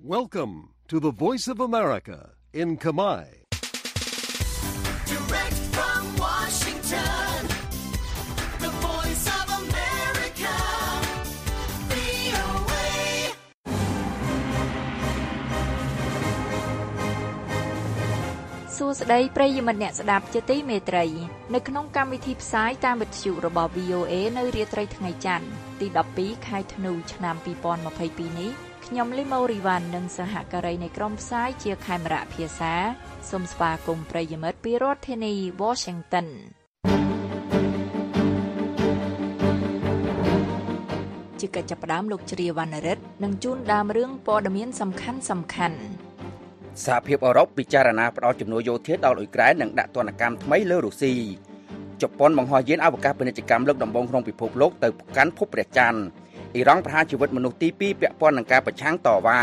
Welcome to the Voice of America in Khmer. Direct from Washington, the Voice of America, VOA. សួស្តីប្រិយមិត្តអ្នកស្ដាប់ជាទីមេត្រីនៅក្នុងកម្មវិធីផ្សាយតាមវិទ្យុរបស់ VOA នៅរាត្រីថ្ងៃច័ន្ទទី12ខែធ្នូឆ្នាំ2022នេះខ្ញុំលីម៉ូរីវ៉ាន់និងសហការីនៃក្រុមផ្សាយជាខេមរៈភាសាសូមស្វាគមន៍ប្រិយមិត្តពីរដ្ឋធានី Washington ជាកិច្ចចាប់ផ្ដើមលោកជ្រាវណ្ណរិទ្ធនឹងជូនដើមរឿងព័ត៌មានសំខាន់ៗសហភាពអឺរ៉ុបពិចារណាផ្តល់ជំនួយយោធាដល់អ៊ុយក្រែននិងដាក់ទណ្ឌកម្មថ្មីលើរុស្ស៊ីជប៉ុនបង្ហោះយានអវកាសពាណិជ្ជកម្មលើកដំបូងក្នុងពិភពលោកទៅកាន់ភពព្រះច័ន្ទអ៊ីរ៉ង់ប្រហារជីវិតមនុស្សទី2ពាក់ព័ន្ធនឹងការប្រឆាំងតវ៉ា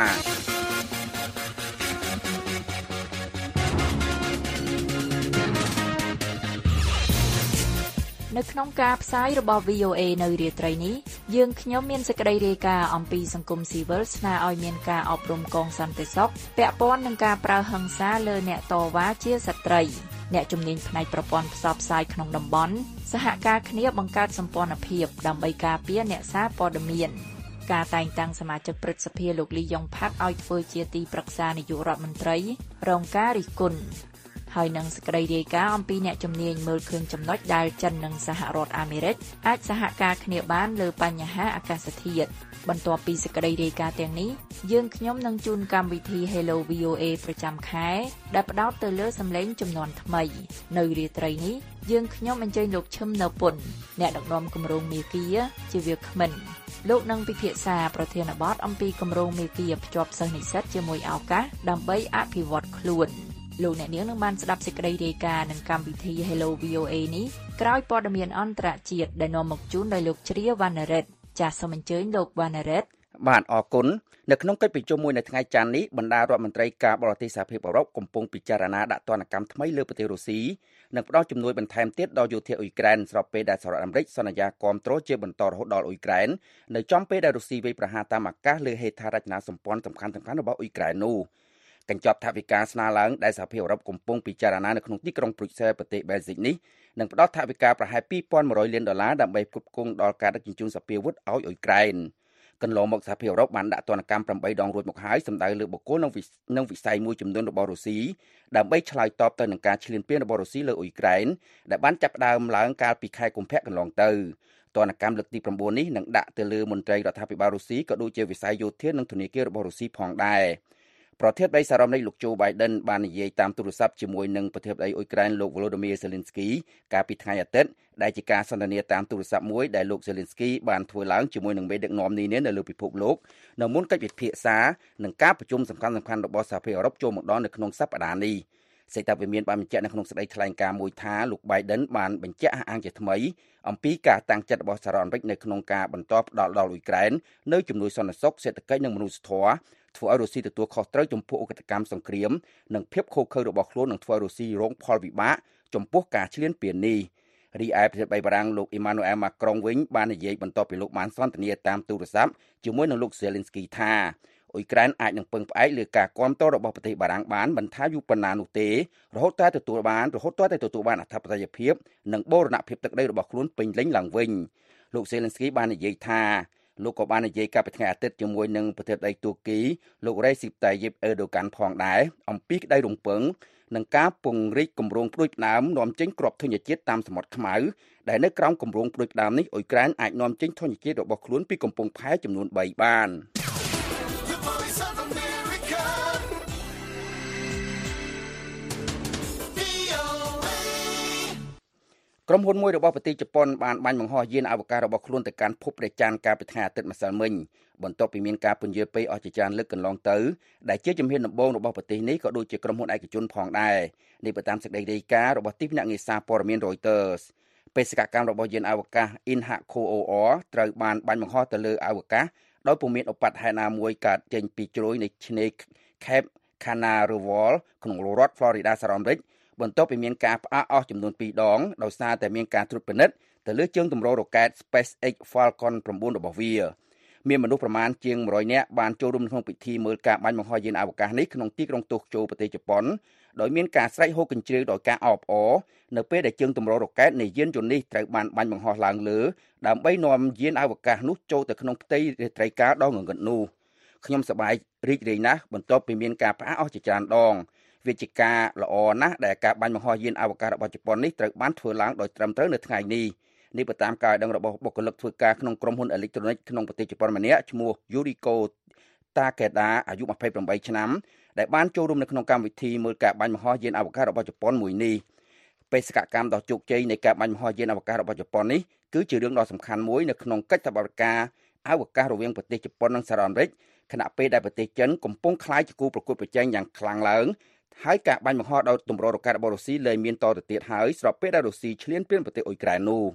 នៅក្នុងការផ្សាយរបស់ VOA នៅរាត្រីនេះយើងខ្ញុំមានសេចក្តីរាយការណ៍អំពីសង្គមស៊ីវិលស្នើឲ្យមានការអប់រំកងសន្តិសុខពាក់ព័ន្ធនឹងការប្រើហិង្សាលើអ្នកតវ៉ាជាស្ត្រីអ្នកជំនាញផ្នែកប្រព័ន្ធផ្សព្វផ្សាយក្នុងតំបន់សហការគ្នាបង្កើតសម្ព័ន្ធភាពដើម្បីការពារអ្នកសារព័ត៌មានការតែងតាំងសមាជិកព្រឹទ្ធសភាលោកលីយ៉ុងផាត់ឲ្យធ្វើជាទីប្រឹក្សានាយករដ្ឋមន្ត្រីរងការរិះគន់ហើយនឹងសេចក្តីរាយការណ៍អំពីអ្នកជំនាញមើលឃើញចំណុចដែលចិននិងសហរដ្ឋអាមេរិកអាចសហការគ្នាបានលើបញ្ហាអាកាសធាតុបន្ទាប់ពីសេចក្តីរាយការណ៍ទាំងនេះយើងខ្ញុំនឹងជូនកម្មវិធី Hello VOA ប្រចាំខែដែលផ្ដោតទៅលើសម្លេងជំនាន់ថ្មីនៅរាត្រីនេះយើងខ្ញុំអញ្ជើញលោកឈឹមនៅពុនអ្នកដឹកនាំគម្រោងមេគាជាវាគ្មិនលោកនឹងពិភាក្សាប្រធានបទអំពីគម្រោងមេគាភ្ជាប់សិស្សនិស្សិតជាមួយឱកាសដើម្បីអភិវឌ្ឍខ្លួនលោកអ្នកនាងនឹងបានស្ដាប់សេចក្តីរាយការណ៍នឹងកម្មវិធី Hello VOA នេះក្រោយព័ត៌មានអន្តរជាតិដែលនាំមកជូនដោយលោកជ្រាវណ្ណរិទ្ធចាសសូមអញ្ជើញលោកវណ្ណរិទ្ធបាទអរគុណនៅក្នុងកិច្ចប្រជុំមួយនៅថ្ងៃច័ន្ទនេះបណ្ដារដ្ឋមន្ត្រីការបរទេសសហភាពអឺរ៉ុបកំពុងពិចារណាដាក់ទណ្ឌកម្មថ្មីលើប្រទេសរុស្ស៊ីនិងផ្ដល់ជំនួយបន្ថែមទៀតដល់យោធាអ៊ុយក្រែនស្របពេលដែលសហរដ្ឋអាមេរិកសន្យាគាំទ្រជាបន្តរហូតដល់អ៊ុយក្រែននៅចំពេលដែលរុស្ស៊ីវាយប្រហារតាមអាកាសលើហេដ្ឋារចនាសម្ព័ន្ធសំខាន់ៗរបស់អ៊ុយក្រែននោះកញ្ចប់ថវិកាស្នើឡើងដែលសហភាពអឺរ៉ុបកំពុងពិចារណានៅក្នុងទីក្រុងព្រុយសែលប្រទេសបែលហ្សិកនេះនឹងផ្ដល់ថវិកាប្រហែល$2,100 លានដើម្បីផ្គត់ផ្គង់ដល់ការដឹកជញ្ជូនសព្វាវុធឲ្យអ៊ុយក្រែនកន្លងមកសហភាពអឺរ៉ុបបានដាក់ទណ្ឌកម្ម8ដងរួចមកហើយសម្ដៅលើបុគ្គលនិងវិស័យមួយចំនួនរបស់រុស្ស៊ីដើម្បីឆ្លើយតបទៅនឹងការឈ្លានពានរបស់រុស្ស៊ីលើអ៊ុយក្រែនដែលបានចាប់ផ្ដើមឡើងកាលពីខែកុម្ភៈកន្លងទៅទណ្ឌកម្មលើកទី9នេះនឹងដាក់ទៅលើមន្ត្រីរដ្ឋាភិបាលរុស្ស៊ីក៏ដូចជាវិស័យយោធានិងធនាគាររបស់រុស្ស៊ីផងដែរប្រធានាធិបតីសហរដ្ឋអាមេរិកលោកโจ Biden បាននិយាយតាមទូរស័ព្ទជាមួយនឹងប្រធានាធិបតីអ៊ុយក្រែនលោក Volodymyr Zelensky កាលពីថ្ងៃអាទិត្យដែលជាការសន្ទនាតាមទូរស័ព្ទមួយដែលលោក Zelensky បានធ្វើឡើងជាមួយនឹងមេដឹកនាំនានានៅលើពិភពលោកនៅមុនកិច្ចពិភាក្សានិងការប្រជុំសំខាន់ៗរបស់សហភាពអឺរ៉ុបចូលមកដល់នៅក្នុងសប្តាហ៍នេះសេចក្តីវិមានបានបញ្ជាក់នៅក្នុងសេចក្តីថ្លែងការណ៍មួយថាលោក Biden បានបញ្ជាក់អះអាងជាថ្មីអំពីការតាំងចិត្តរបស់សហរដ្ឋអាមេរិកនៅក្នុងការបន្តផ្ដល់ដល់អ៊ុយក្រែននៅជំនួយសន្តិសុខសេដ្ឋកិច្ចនិងមនុស្សធម៌ធ្វើឲ្យរុស្ស៊ីទទួលខុសត្រូវចំពោះឧក្រិដ្ឋកម្មសង្គ្រាមនិងភាពឃោរឃៅរបស់ខ្លួននឹងធ្វើឲ្យរុស្ស៊ីរងផលវិបាកចំពោះការឈ្លានពាននេះរីឯប្រធានាធិបតីបារាំងលោក Emmanuel Macron វិញបាននិយាយបន្ទាប់ពីលោកបានសន្ទនាតាមទូរស័ព្ទជាមួយនឹងលោក Zelensky ថាអ៊ុយក្រែនអាចនឹងពឹងផ្អែកលើការគាំទ្ររបស់ប្រទេសបារាំងបានមិនថាយូរប៉ុណ្ណានោះទេរហូតតែទទួលបានអធិបតេយ្យភាពនិងបូរណភាពទឹកដីរបស់ខ្លួនពេញលេញឡើងវិញលោក Zelensky បាននិយាយថាលោកក៏បាននិយាយកាលពីថ្ងៃអាទិត្យជាមួយនឹងប្រធានាធិបតីទួរគីលោក Recep Tayyip Erdogan ផងដែរអំពីក្តីរំពឹងនឹងការពង្រីកគម្រោងផ្ដួចផ្ដើមនាំចេញគ្រាប់ធញ្ញជាតិតាមសមុទ្រខ្មៅដែលនៅក្រោមគម្រោងផ្ដួចផ្ដើមនេះអ៊ុយក្រែនអាចនាំចេញធញ្ញជាតិរបស់ខ្លួនពីកំពង់ផែចំនួន3បានក្រុមហ៊ុនមួយរបស់ប្រទេសជប៉ុនបានបាញ់បង្ហោះយានអវកាសរបស់ខ្លួនទៅកាន់ភពព្រះច័ន្ទកាលពីថ្ងៃអាទិត្យម្សិលមិញបន្ទាប់ពីមានការពន្យារពេលអស់ជាច្រើនលើកកន្លងទៅដែលជាជំហានដំបូងរបស់ប្រទេសនេះក៏ដូចជាក្រុមហ៊ុនឯកជនផងដែរនេះបើតាមសេចក្តីរាយការណ៍របស់ទីភ្នាក់ងារសារព័ត៌មាន Reuters បេសកកម្មរបស់យានអវកាស Inhaku OR ត្រូវបានបាញ់បង្ហោះទៅលើអវកាសដោយពុំមានឧបទ្ទហេតុណាមួយកើតចេញពីជ្រោយនៃឆ្នេរ Cape Canaveral ក្នុងរដ្ឋ Florida សហរដ្ឋអាមេរិកបន្ទាប់ពីមានការផ្អាកអស់ចំនួន2ដងដោយសារតែមានការត្រួតពិនិត្យទៅលើជើងទម្ររ៉ុកែត SpaceX Falcon 9របស់វាមានមនុស្សប្រមាណជាង100នាក់បានចូលរួមក្នុងពិធីមើលការបាញ់បង្ហោះយានអវកាសនេះក្នុងទីក្រុងតូក្យូប្រទេសជប៉ុនដោយមានការស្រែកហូកញ្ជ្រៀវដោយការអបអរនៅពេលដែលជើងទម្ររ៉ុកែតនៃយានយន្តនេះត្រូវបានបាញ់បង្ហោះឡើងលើដើម្បីនាំយានអវកាសនោះចូលទៅក្នុងផ្ទៃរាត្រីកាលដ៏ងងឹតនោះខ្ញុំសប្បាយរីករាយណាស់បន្ទាប់ពីមានការផ្អាកអស់ជាច្រើនដងវាជាការល្អណាស់ដែលការបាញ់បង្ហោះយានអវកាសរបស់ជប៉ុននេះត្រូវបានធ្វើឡើងដោយត្រឹមត្រូវនៅថ្ងៃនេះនេះបើតាមការដឹងរបស់បុគ្គលិកធ្វើការក្នុងក្រុមហ៊ុនអេឡិចត្រូនិកក្នុងប្រទេសជប៉ុនម្នាក់ឈ្មោះ Yuriko Takeda អាយុ28ឆ្នាំដែលបានចូលរួមនៅក្នុងកម្មវិធីមើលការបាញ់បង្ហោះយានអវកាសរបស់ជប៉ុនមួយនេះបេសកកម្មដ៏ជោគជ័យនៃការបាញ់បង្ហោះយានអវកាសរបស់ជប៉ុននេះគឺជារឿងដ៏សំខាន់មួយនៅក្នុងកិច្ចសហប្រតិការអវកាសរវាងប្រទេសជប៉ុននិងសហរដ្ឋអាមេរិកខណៈពេលដែលប្រទេសចិនកំពុងក្លាយជាគូប្រកួតប្រជែងយ៉ាងខ្លាំងឡើងហើយការបាញ់បង្ហោះដោយទម្ររ៉ុកែតរបស់រុស្ស៊ីលែងមានតទៅទៀតហើយស្របពេលដែលរុស្ស៊ីឈ្លានពានប្រទេសអ៊ុយក្រែននោះ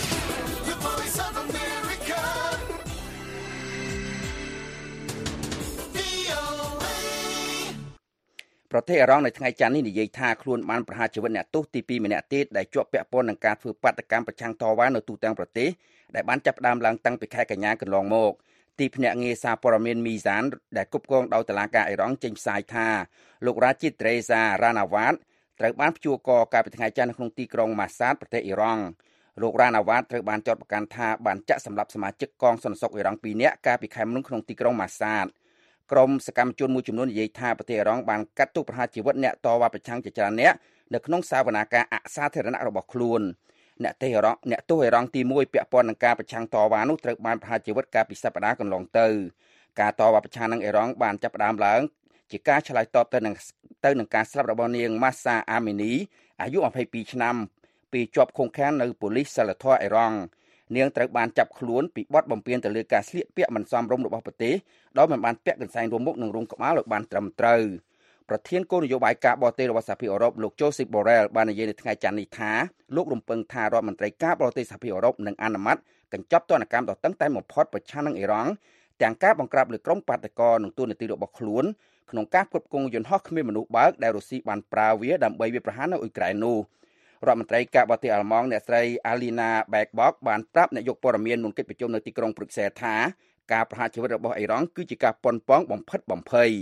ប្រទេសអ៊ីរ៉ង់នៅថ្ងៃច័ន្ទនេះនិយាយថាខ្លួនបានប្រហារជីវិតអ្នកទោសទី2ម្នាក់ទៀតដែលជាប់ពាក់ព័ន្ធនឹងការធ្វើបាតកម្មប្រឆាំងតវ៉ានៅទូទាំងប្រទេសដែលបានចាប់ផ្ដើមឡើងតាំងពីខែកញ្ញាកន្លងមកទីភ្នាក់ងារសារព័ត៌មានមីសានដែលគ្រប់គ្រងដោយតុលាការអ៊ីរ៉ង់ចេញផ្សាយថាលោករ៉ាជីត្រេសារ៉ាណាវ៉ាតត្រូវបានព្យួរកកាលពីថ្ងៃច័ន្ទនៅក្នុងទីក្រុងម៉ាសាតប្រទេសអ៊ីរ៉ង់លោករ៉ាណាវ៉ាតត្រូវបានចាត់ប្រកាន់ថាបានចាក់សម្លាប់សមាជិកកងសន្តិសុខអ៊ីរ៉ង់2នាក់កាលពីខែមុនក្នុងទីក្រុងម៉ាសាតក្រុមសកម្មជនមួយចំនួននិយាយថាប្រទេសអ៊ីរ៉ង់បានកាត់ទោសប្រហារជីវិតអ្នកតវ៉ាប្រឆាំងជាច្រើនអ្នកនៅក្នុងសវនាការអសាធារណៈរបស់ខ្លួនអ្នកទោសអ៊ីរ៉ង់ទី1ពាក់ព័ន្ធនឹងការប្រឆាំងតវ៉ានោះត្រូវបានប្រហារជីវិតកាលពីសប្តាហ៍កន្លងទៅការតវ៉ាប្រឆាំងនឹងអ៊ីរ៉ង់បានចាប់ផ្ដើមឡើងជាការឆ្លើយតបទៅនឹងការស្លាប់របស់នាងម៉ាសាអាមីនីអាយុ22ឆ្នាំពីជាប់ឃុំឃាំងនៅប៉ូលីសសីលធម៌អ៊ីរ៉ង់នាងត្រូវបានចាប់ខ្លួនពីបទបំពានទៅលើការស្លៀកពាក់មិនសមរម្យរបស់ប្រទេសដោយមិនបានពាក់កន្សែងរួមមុខនិងរុំក្បាលឲ្យបានត្រឹមត្រូវប្រធានគោលនយោបាយការបរទេសរបស់សហភាពអឺរ៉ុបលោក Josep Borrell បាននិយាយនៅថ្ងៃច័ន្ទនេះថាលោករំពឹងថារដ្ឋមន្ត្រីការបរទេសសហភាពអឺរ៉ុបនឹងអនុម័តកញ្ចប់ទណ្ឌកម្មដ៏តឹងតែងបំផុតប្រឆាំងនឹងអ៊ីរ៉ង់ទាំងការបង្ក្រាបលើក្រុមបាតកោនិងទូនាទីរបស់ខ្លួនក្នុងការផ្គត់ផ្គង់យន្តហោះគ្មានមនុស្សបើកដែលរុស្ស៊ីបានប្រើវាដើម្បីវាយប្រហារនៅអ៊ុយក្រែននោះរដ្ឋមន្ត្រីការបរទេសអាល្លឺម៉ង់អ្នកស្រី Alina Baerbock បានប្រាប់នាយកព័ត៌មានមុនកិច្ចប្រជុំនៅទីក្រុងព្រុកសែលថាការប្រហារជីវិតរបស់អ៊ីរ៉ង់គឺជាការប៉ុនប៉ងបំផិតបំភ័យ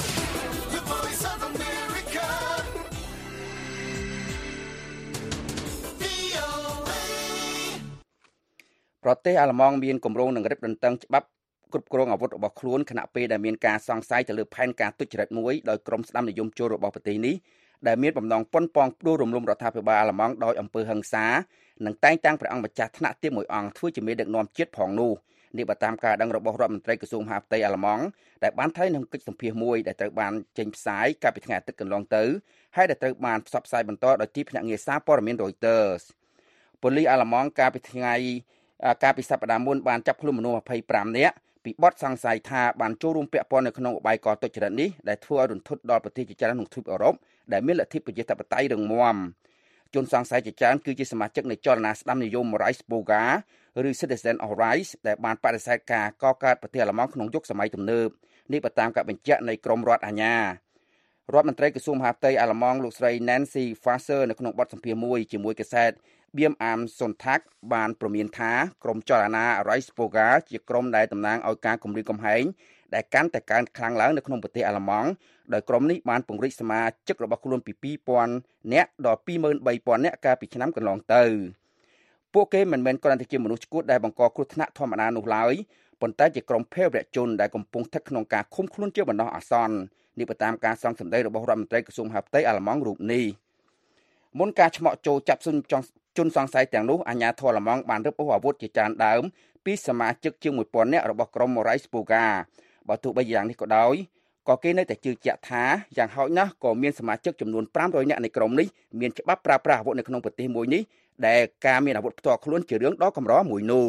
ប្រទេសអាល្លឺម៉ង់មានគម្រោងនឹងរឹតបន្តឹងច្បាប់គ្រប់គ្រងអាវុធរបស់ខ្លួនខណៈពេលដែលមានការសង្ស័យទៅលើផែនការទុច្ចរិតមួយដោយក្រុមស្ដាំនិយមចូលរបស់ប្រទេសនេះដែលមានបំណងប៉ុនប៉ងផ្ដួលរំលំរដ្ឋាភិបាលអាល្លឺម៉ង់ដោយអំពើហិង្សានិងតែងតាំងព្រះអង្គម្ចាស់ថ្នាក់ទាបមួយអង្គធ្វើជាមេដឹកនាំជាតិផងនោះនេះបើតាមការដឹងរបស់រដ្ឋមន្ត្រីក្រសួងមហាផ្ទៃអាល្លឺម៉ង់ដែលបានថ្លែងក្នុងកិច្ចសម្ភាសន៍មួយដែលត្រូវបានចេញផ្សាយកាលពីថ្ងៃអាទិត្យកន្លងទៅហើយដែលត្រូវបានផ្សព្វផ្សាយបន្តដោយទីភ្នាក់ងារសារព័ត៌មាន Reuters ប៉ូលីសអាល្លឺម៉ង់កាលពីសប្តាហ៍មុនបានចាប់ខ្លួនមនុស្ស25នាក់ពីបទសង្ស័យថាបានចូលរួមពាក់ព័ន្ធនៅក្នុងឧបាយកលទុច្ចរិតនេះដែលធ្វើឲ្យរន្ធត់ដល់ប្រទេសជាច្រើនក្នុងទ្វីបអឺរ៉ុបដែលមានលទ្ធិប្រជាធិបតេយ្យរឹងមាំជនសង្ស័យជាច្រើនគឺជាសមាជិកនៃចលនាស្ដាំនិយម Rights Poga ឬ Citizen of Rights ដែលបានបដិសេធការកកើតប្រទេសអាល្លឺម៉ង់ក្នុងយុគសម័យទំនើបនេះបើតាមការបញ្ជាក់នៃក្រមរដ្ឋអាជ្ញារដ្ឋមន្ត្រីក្រសួងមហាផ្ទៃអាល្លឺម៉ង់លោកស្រី Nancy Faeser នៅក្នុងបទសម្ភាសន៍មួយជាមួយកាសែតBiem Am Sonntag បានព្រមានថាក្រុមចលនា Rights Poga ជាក្រុមដែលតំណាងឲ្យការគំរាមកំហែងដែលកាន់តែកើនខ្លាំងឡើងនៅក្នុងប្រទេសអាល្លឺម៉ង់ដោយក្រុមនេះបានពង្រីកសមាជិករបស់ខ្លួនពី 2,000 នាក់ដល់ 23,000 នាក់កាលពីឆ្នាំកន្លងទៅពួកគេមិនមែនគ្រាន់តែជាមនុស្សឆ្កួតដែលបង្កគ្រោះថ្នាក់ធម្មតានោះឡើយប៉ុន្តែជាក្រុមភេរវជនដែលកំពុងស្ថិតក្នុងការឃុំខ្លួនជាបណ្ដោះអាសន្ននេះបើតាមការសង្កេតសម្ដីរបស់រដ្ឋមន្ត្រីក្រសួងមហាផ្ទៃអាល្លឺម៉ង់រូបនេះមុនការឆ្មក់ចូលចាប់ជនសង្ស័យទាំងនោះអាជ្ញាធរអាល្លឺម៉ង់បានរឹបអូសអាវុធជាច្រើនដើមពីសមាជិកជាង 1,000 នាក់របស់ក្រុម Rights Poga បើទោះបីយ៉ាងនេះក៏ដោយក៏គេនៅតែជឿជាក់ថាយ៉ាងហោចណាស់ក៏មានសមាជិកចំនួន500នាក់នៃក្រុមនេះមានច្បាប់ប្រើប្រាស់អាវុធនៅក្នុងប្រទេសមួយនេះដែលការមានអាវុធផ្ទាល់ខ្លួនជារឿងដ៏កម្រមួយនោះ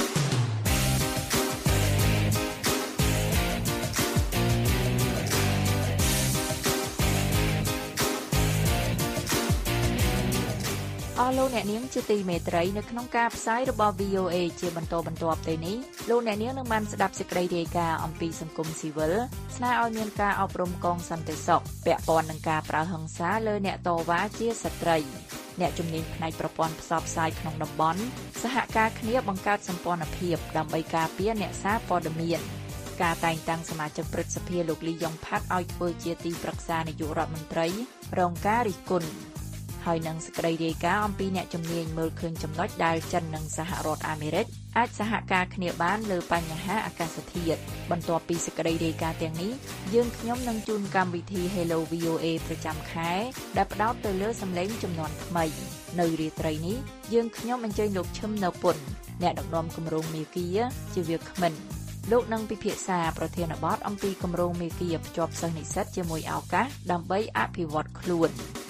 អស់លោកអ្នកនាងជាទីមេត្រីនៅក្នុងការផ្សាយរបស់ VOA ជាបន្តបន្ទាប់ទៅនេះលោកអ្នកនាងនឹងបានស្ដាប់សេចក្តីរាយការណ៍អំពីសង្គមស៊ីវិលស្នើឲ្យមានការអប់រំកងសន្តិសុខពាក់ព័ន្ធនឹងការប្រើហិង្សាលើអ្នកតវ៉ាជាស្ត្រីអ្នកជំនាញផ្នែកប្រព័ន្ធផ្សព្វផ្សាយក្នុងតំបន់សហការគ្នាបង្កើតសម្ព័ន្ធភាពដើម្បីការពារអ្នកសារព័ត៌មានការតែងតាំងសមាជិកព្រឹទ្ធសភាលោកលីយ៉ុងផាត់ឲ្យធ្វើជាទីប្រឹក្សានាយករដ្ឋមន្ត្រីរងការរិះគន់ហើយនឹងសេចក្តីរាយការណ៍អំពីអ្នកជំនាញមើលឃើញចំណុចដែលចិននិងសហរដ្ឋអាមេរិកអាចសហការគ្នាបានលើបញ្ហាអាកាសធាតុបន្ទាប់ពីសេចក្តីរាយការណ៍ទាំងនេះយើងខ្ញុំនឹងជូនកម្មវិធី Hello VOA ប្រចាំខែដែលផ្ដោតទៅលើសម្លេងជំនាន់ថ្មីនៅរាត្រីនេះយើងខ្ញុំអញ្ជើញលោកឈឹមនៅពុនអ្នកដឹកនាំគម្រោងមេគាជាវាគ្មិនលោកនឹងពិភាក្សាប្រធានបទអំពីគម្រោងមេគាភ្ជាប់សិស្សនិស្សិតជាមួយឱកាសដើម្បីអភិវឌ្ឍខ្លួន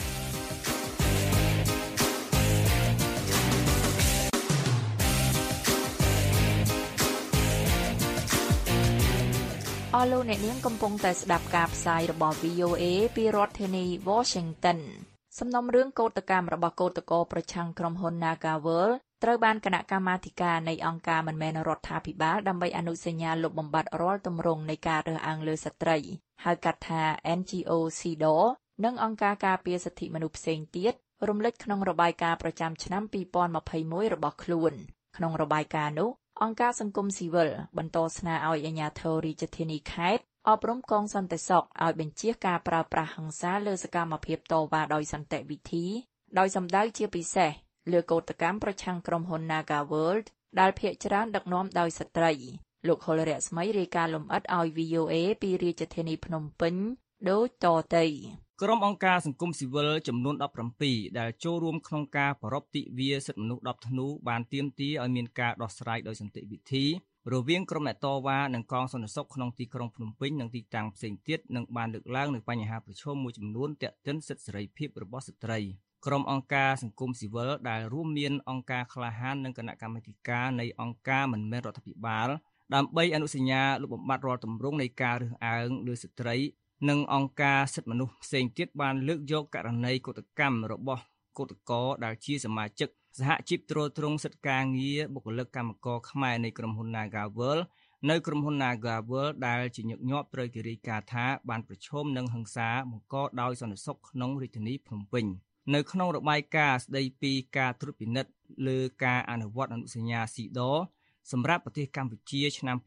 អស់លោកអ្នកនាងកំពុងតែស្ដាប់ការផ្សាយរបស់ VOA ពីរដ្ឋធានី Washington សំណុំរឿងកោតកម្មរបស់កោតក្រប្រឆាំងក្រុមហ៊ុន Nagavel ត្រូវបានគណៈកម្មាធិការនៃអង្គការមិនមែនរដ្ឋាភិបាលដើម្បីអនុសញ្ញាលុបបំបាត់រាល់ទម្រង់នៃការរើសអើងលើស្ត្រីហៅកាត់ថា NGO CEDAW និងអង្គការការពារសិទ្ធិមនុស្សផ្សេងទៀតរំលេចក្នុងរបាយការណ៍ប្រចាំឆ្នាំ2021របស់ខ្លួនក្នុងរបាយការណ៍នោះអង្គការសង្គមស៊ីវិលបន្តស្នើឲ្យអាជ្ញាធររាជធានីខេត្តអប់រំកងសន្តិសុខឲ្យបញ្ជាការប្រើប្រាស់ហិង្សាលើសកម្មភាពតវ៉ាដោយសន្តិវិធីដោយសម្ដៅជាពិសេសលើកោតកម្មប្រឆាំងក្រុមហ៊ុន Nagavel ដែលភាគច្រើនដឹកនាំដោយស្ត្រីលោកហុលរស្មីរាយការណ៍លម្អិតឲ្យ VOA ពីរាជធានីភ្នំពេញដូចតទៅក្រុមអង្គការសង្គមស៊ីវិលចំនួន17ដែលចូលរួមក្នុងការប្រពៃទិវាសិទ្ធិមនុស្ស10ធ្នូបានទាមទារឲ្យមានការដោះស្រាយដោយសន្តិវិធីរវាងក្រុមអ្នកតវ៉ានិងកងសន្តិសុខក្នុងទីក្រុងភ្នំពេញនិងទីតាំងផ្សេងទៀតនិងបានលើកឡើងនូវបញ្ហាប្រឈមមួយចំនួនទាក់ទិនសិទ្ធិសេរីភាពរបស់ស្ត្រីក្រុមអង្គការសង្គមស៊ីវិលដែលរួមមានអង្គការក្លាហាននិងគណៈកម្មាធិការនៃអង្គការមិនមែនរដ្ឋាភិបាលដើម្បីអនុសញ្ញាលុបបំបាត់រាល់ទម្រង់នៃការរើសអើងលើស្ត្រីនិងអង្គការសិទ្ធិមនុស្សផ្សេងទៀតបានលើកយកករណីកោតកម្មរបស់កោតក្រដែលជាសមាជិកសហជីពទ្រទ្រង់សិទ្ធិការងារបុគ្គលិកកម្មករខ្មែរនៃក្រុមហ៊ុន Nagavel នៅក្រុមហ៊ុន Nagavel ដែលជាញឹកញាប់ត្រូវគេរាយការណ៍ថាបានប្រឈមនឹងហិង្សាបង្កដោយសន្តិសុខក្នុងរាជធានីភ្នំពេញនៅក្នុងរបាយការណ៍ស្ដីពីការត្រួតពិនិត្យលើការអនុវត្តអនុសញ្ញា CEDAW សម្រាប់ប្រទេសកម្ពុជាឆ្នាំ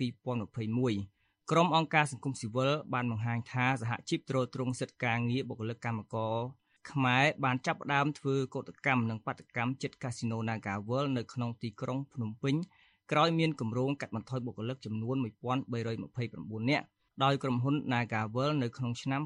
2021ក្រុមអង្គការសង្គមស៊ីវិលបានបង្ហាញថាសហជីពទ្រទ្រង់សិទ្ធិការងារបុគ្គលិកកម្មករខ្មែរបានចាប់ផ្ដើមធ្វើកោតកម្មនិងបាតុកម្មជិតកាស៊ីណូ Nagavel នៅក្នុងទីក្រុងភ្នំពេញក្រោយមានគម្រោងកាត់បន្ថយបុគ្គលិកចំនួន1329នាក់ដោយក្រុមហ៊ុន Nagavel នៅក្នុងឆ្នាំ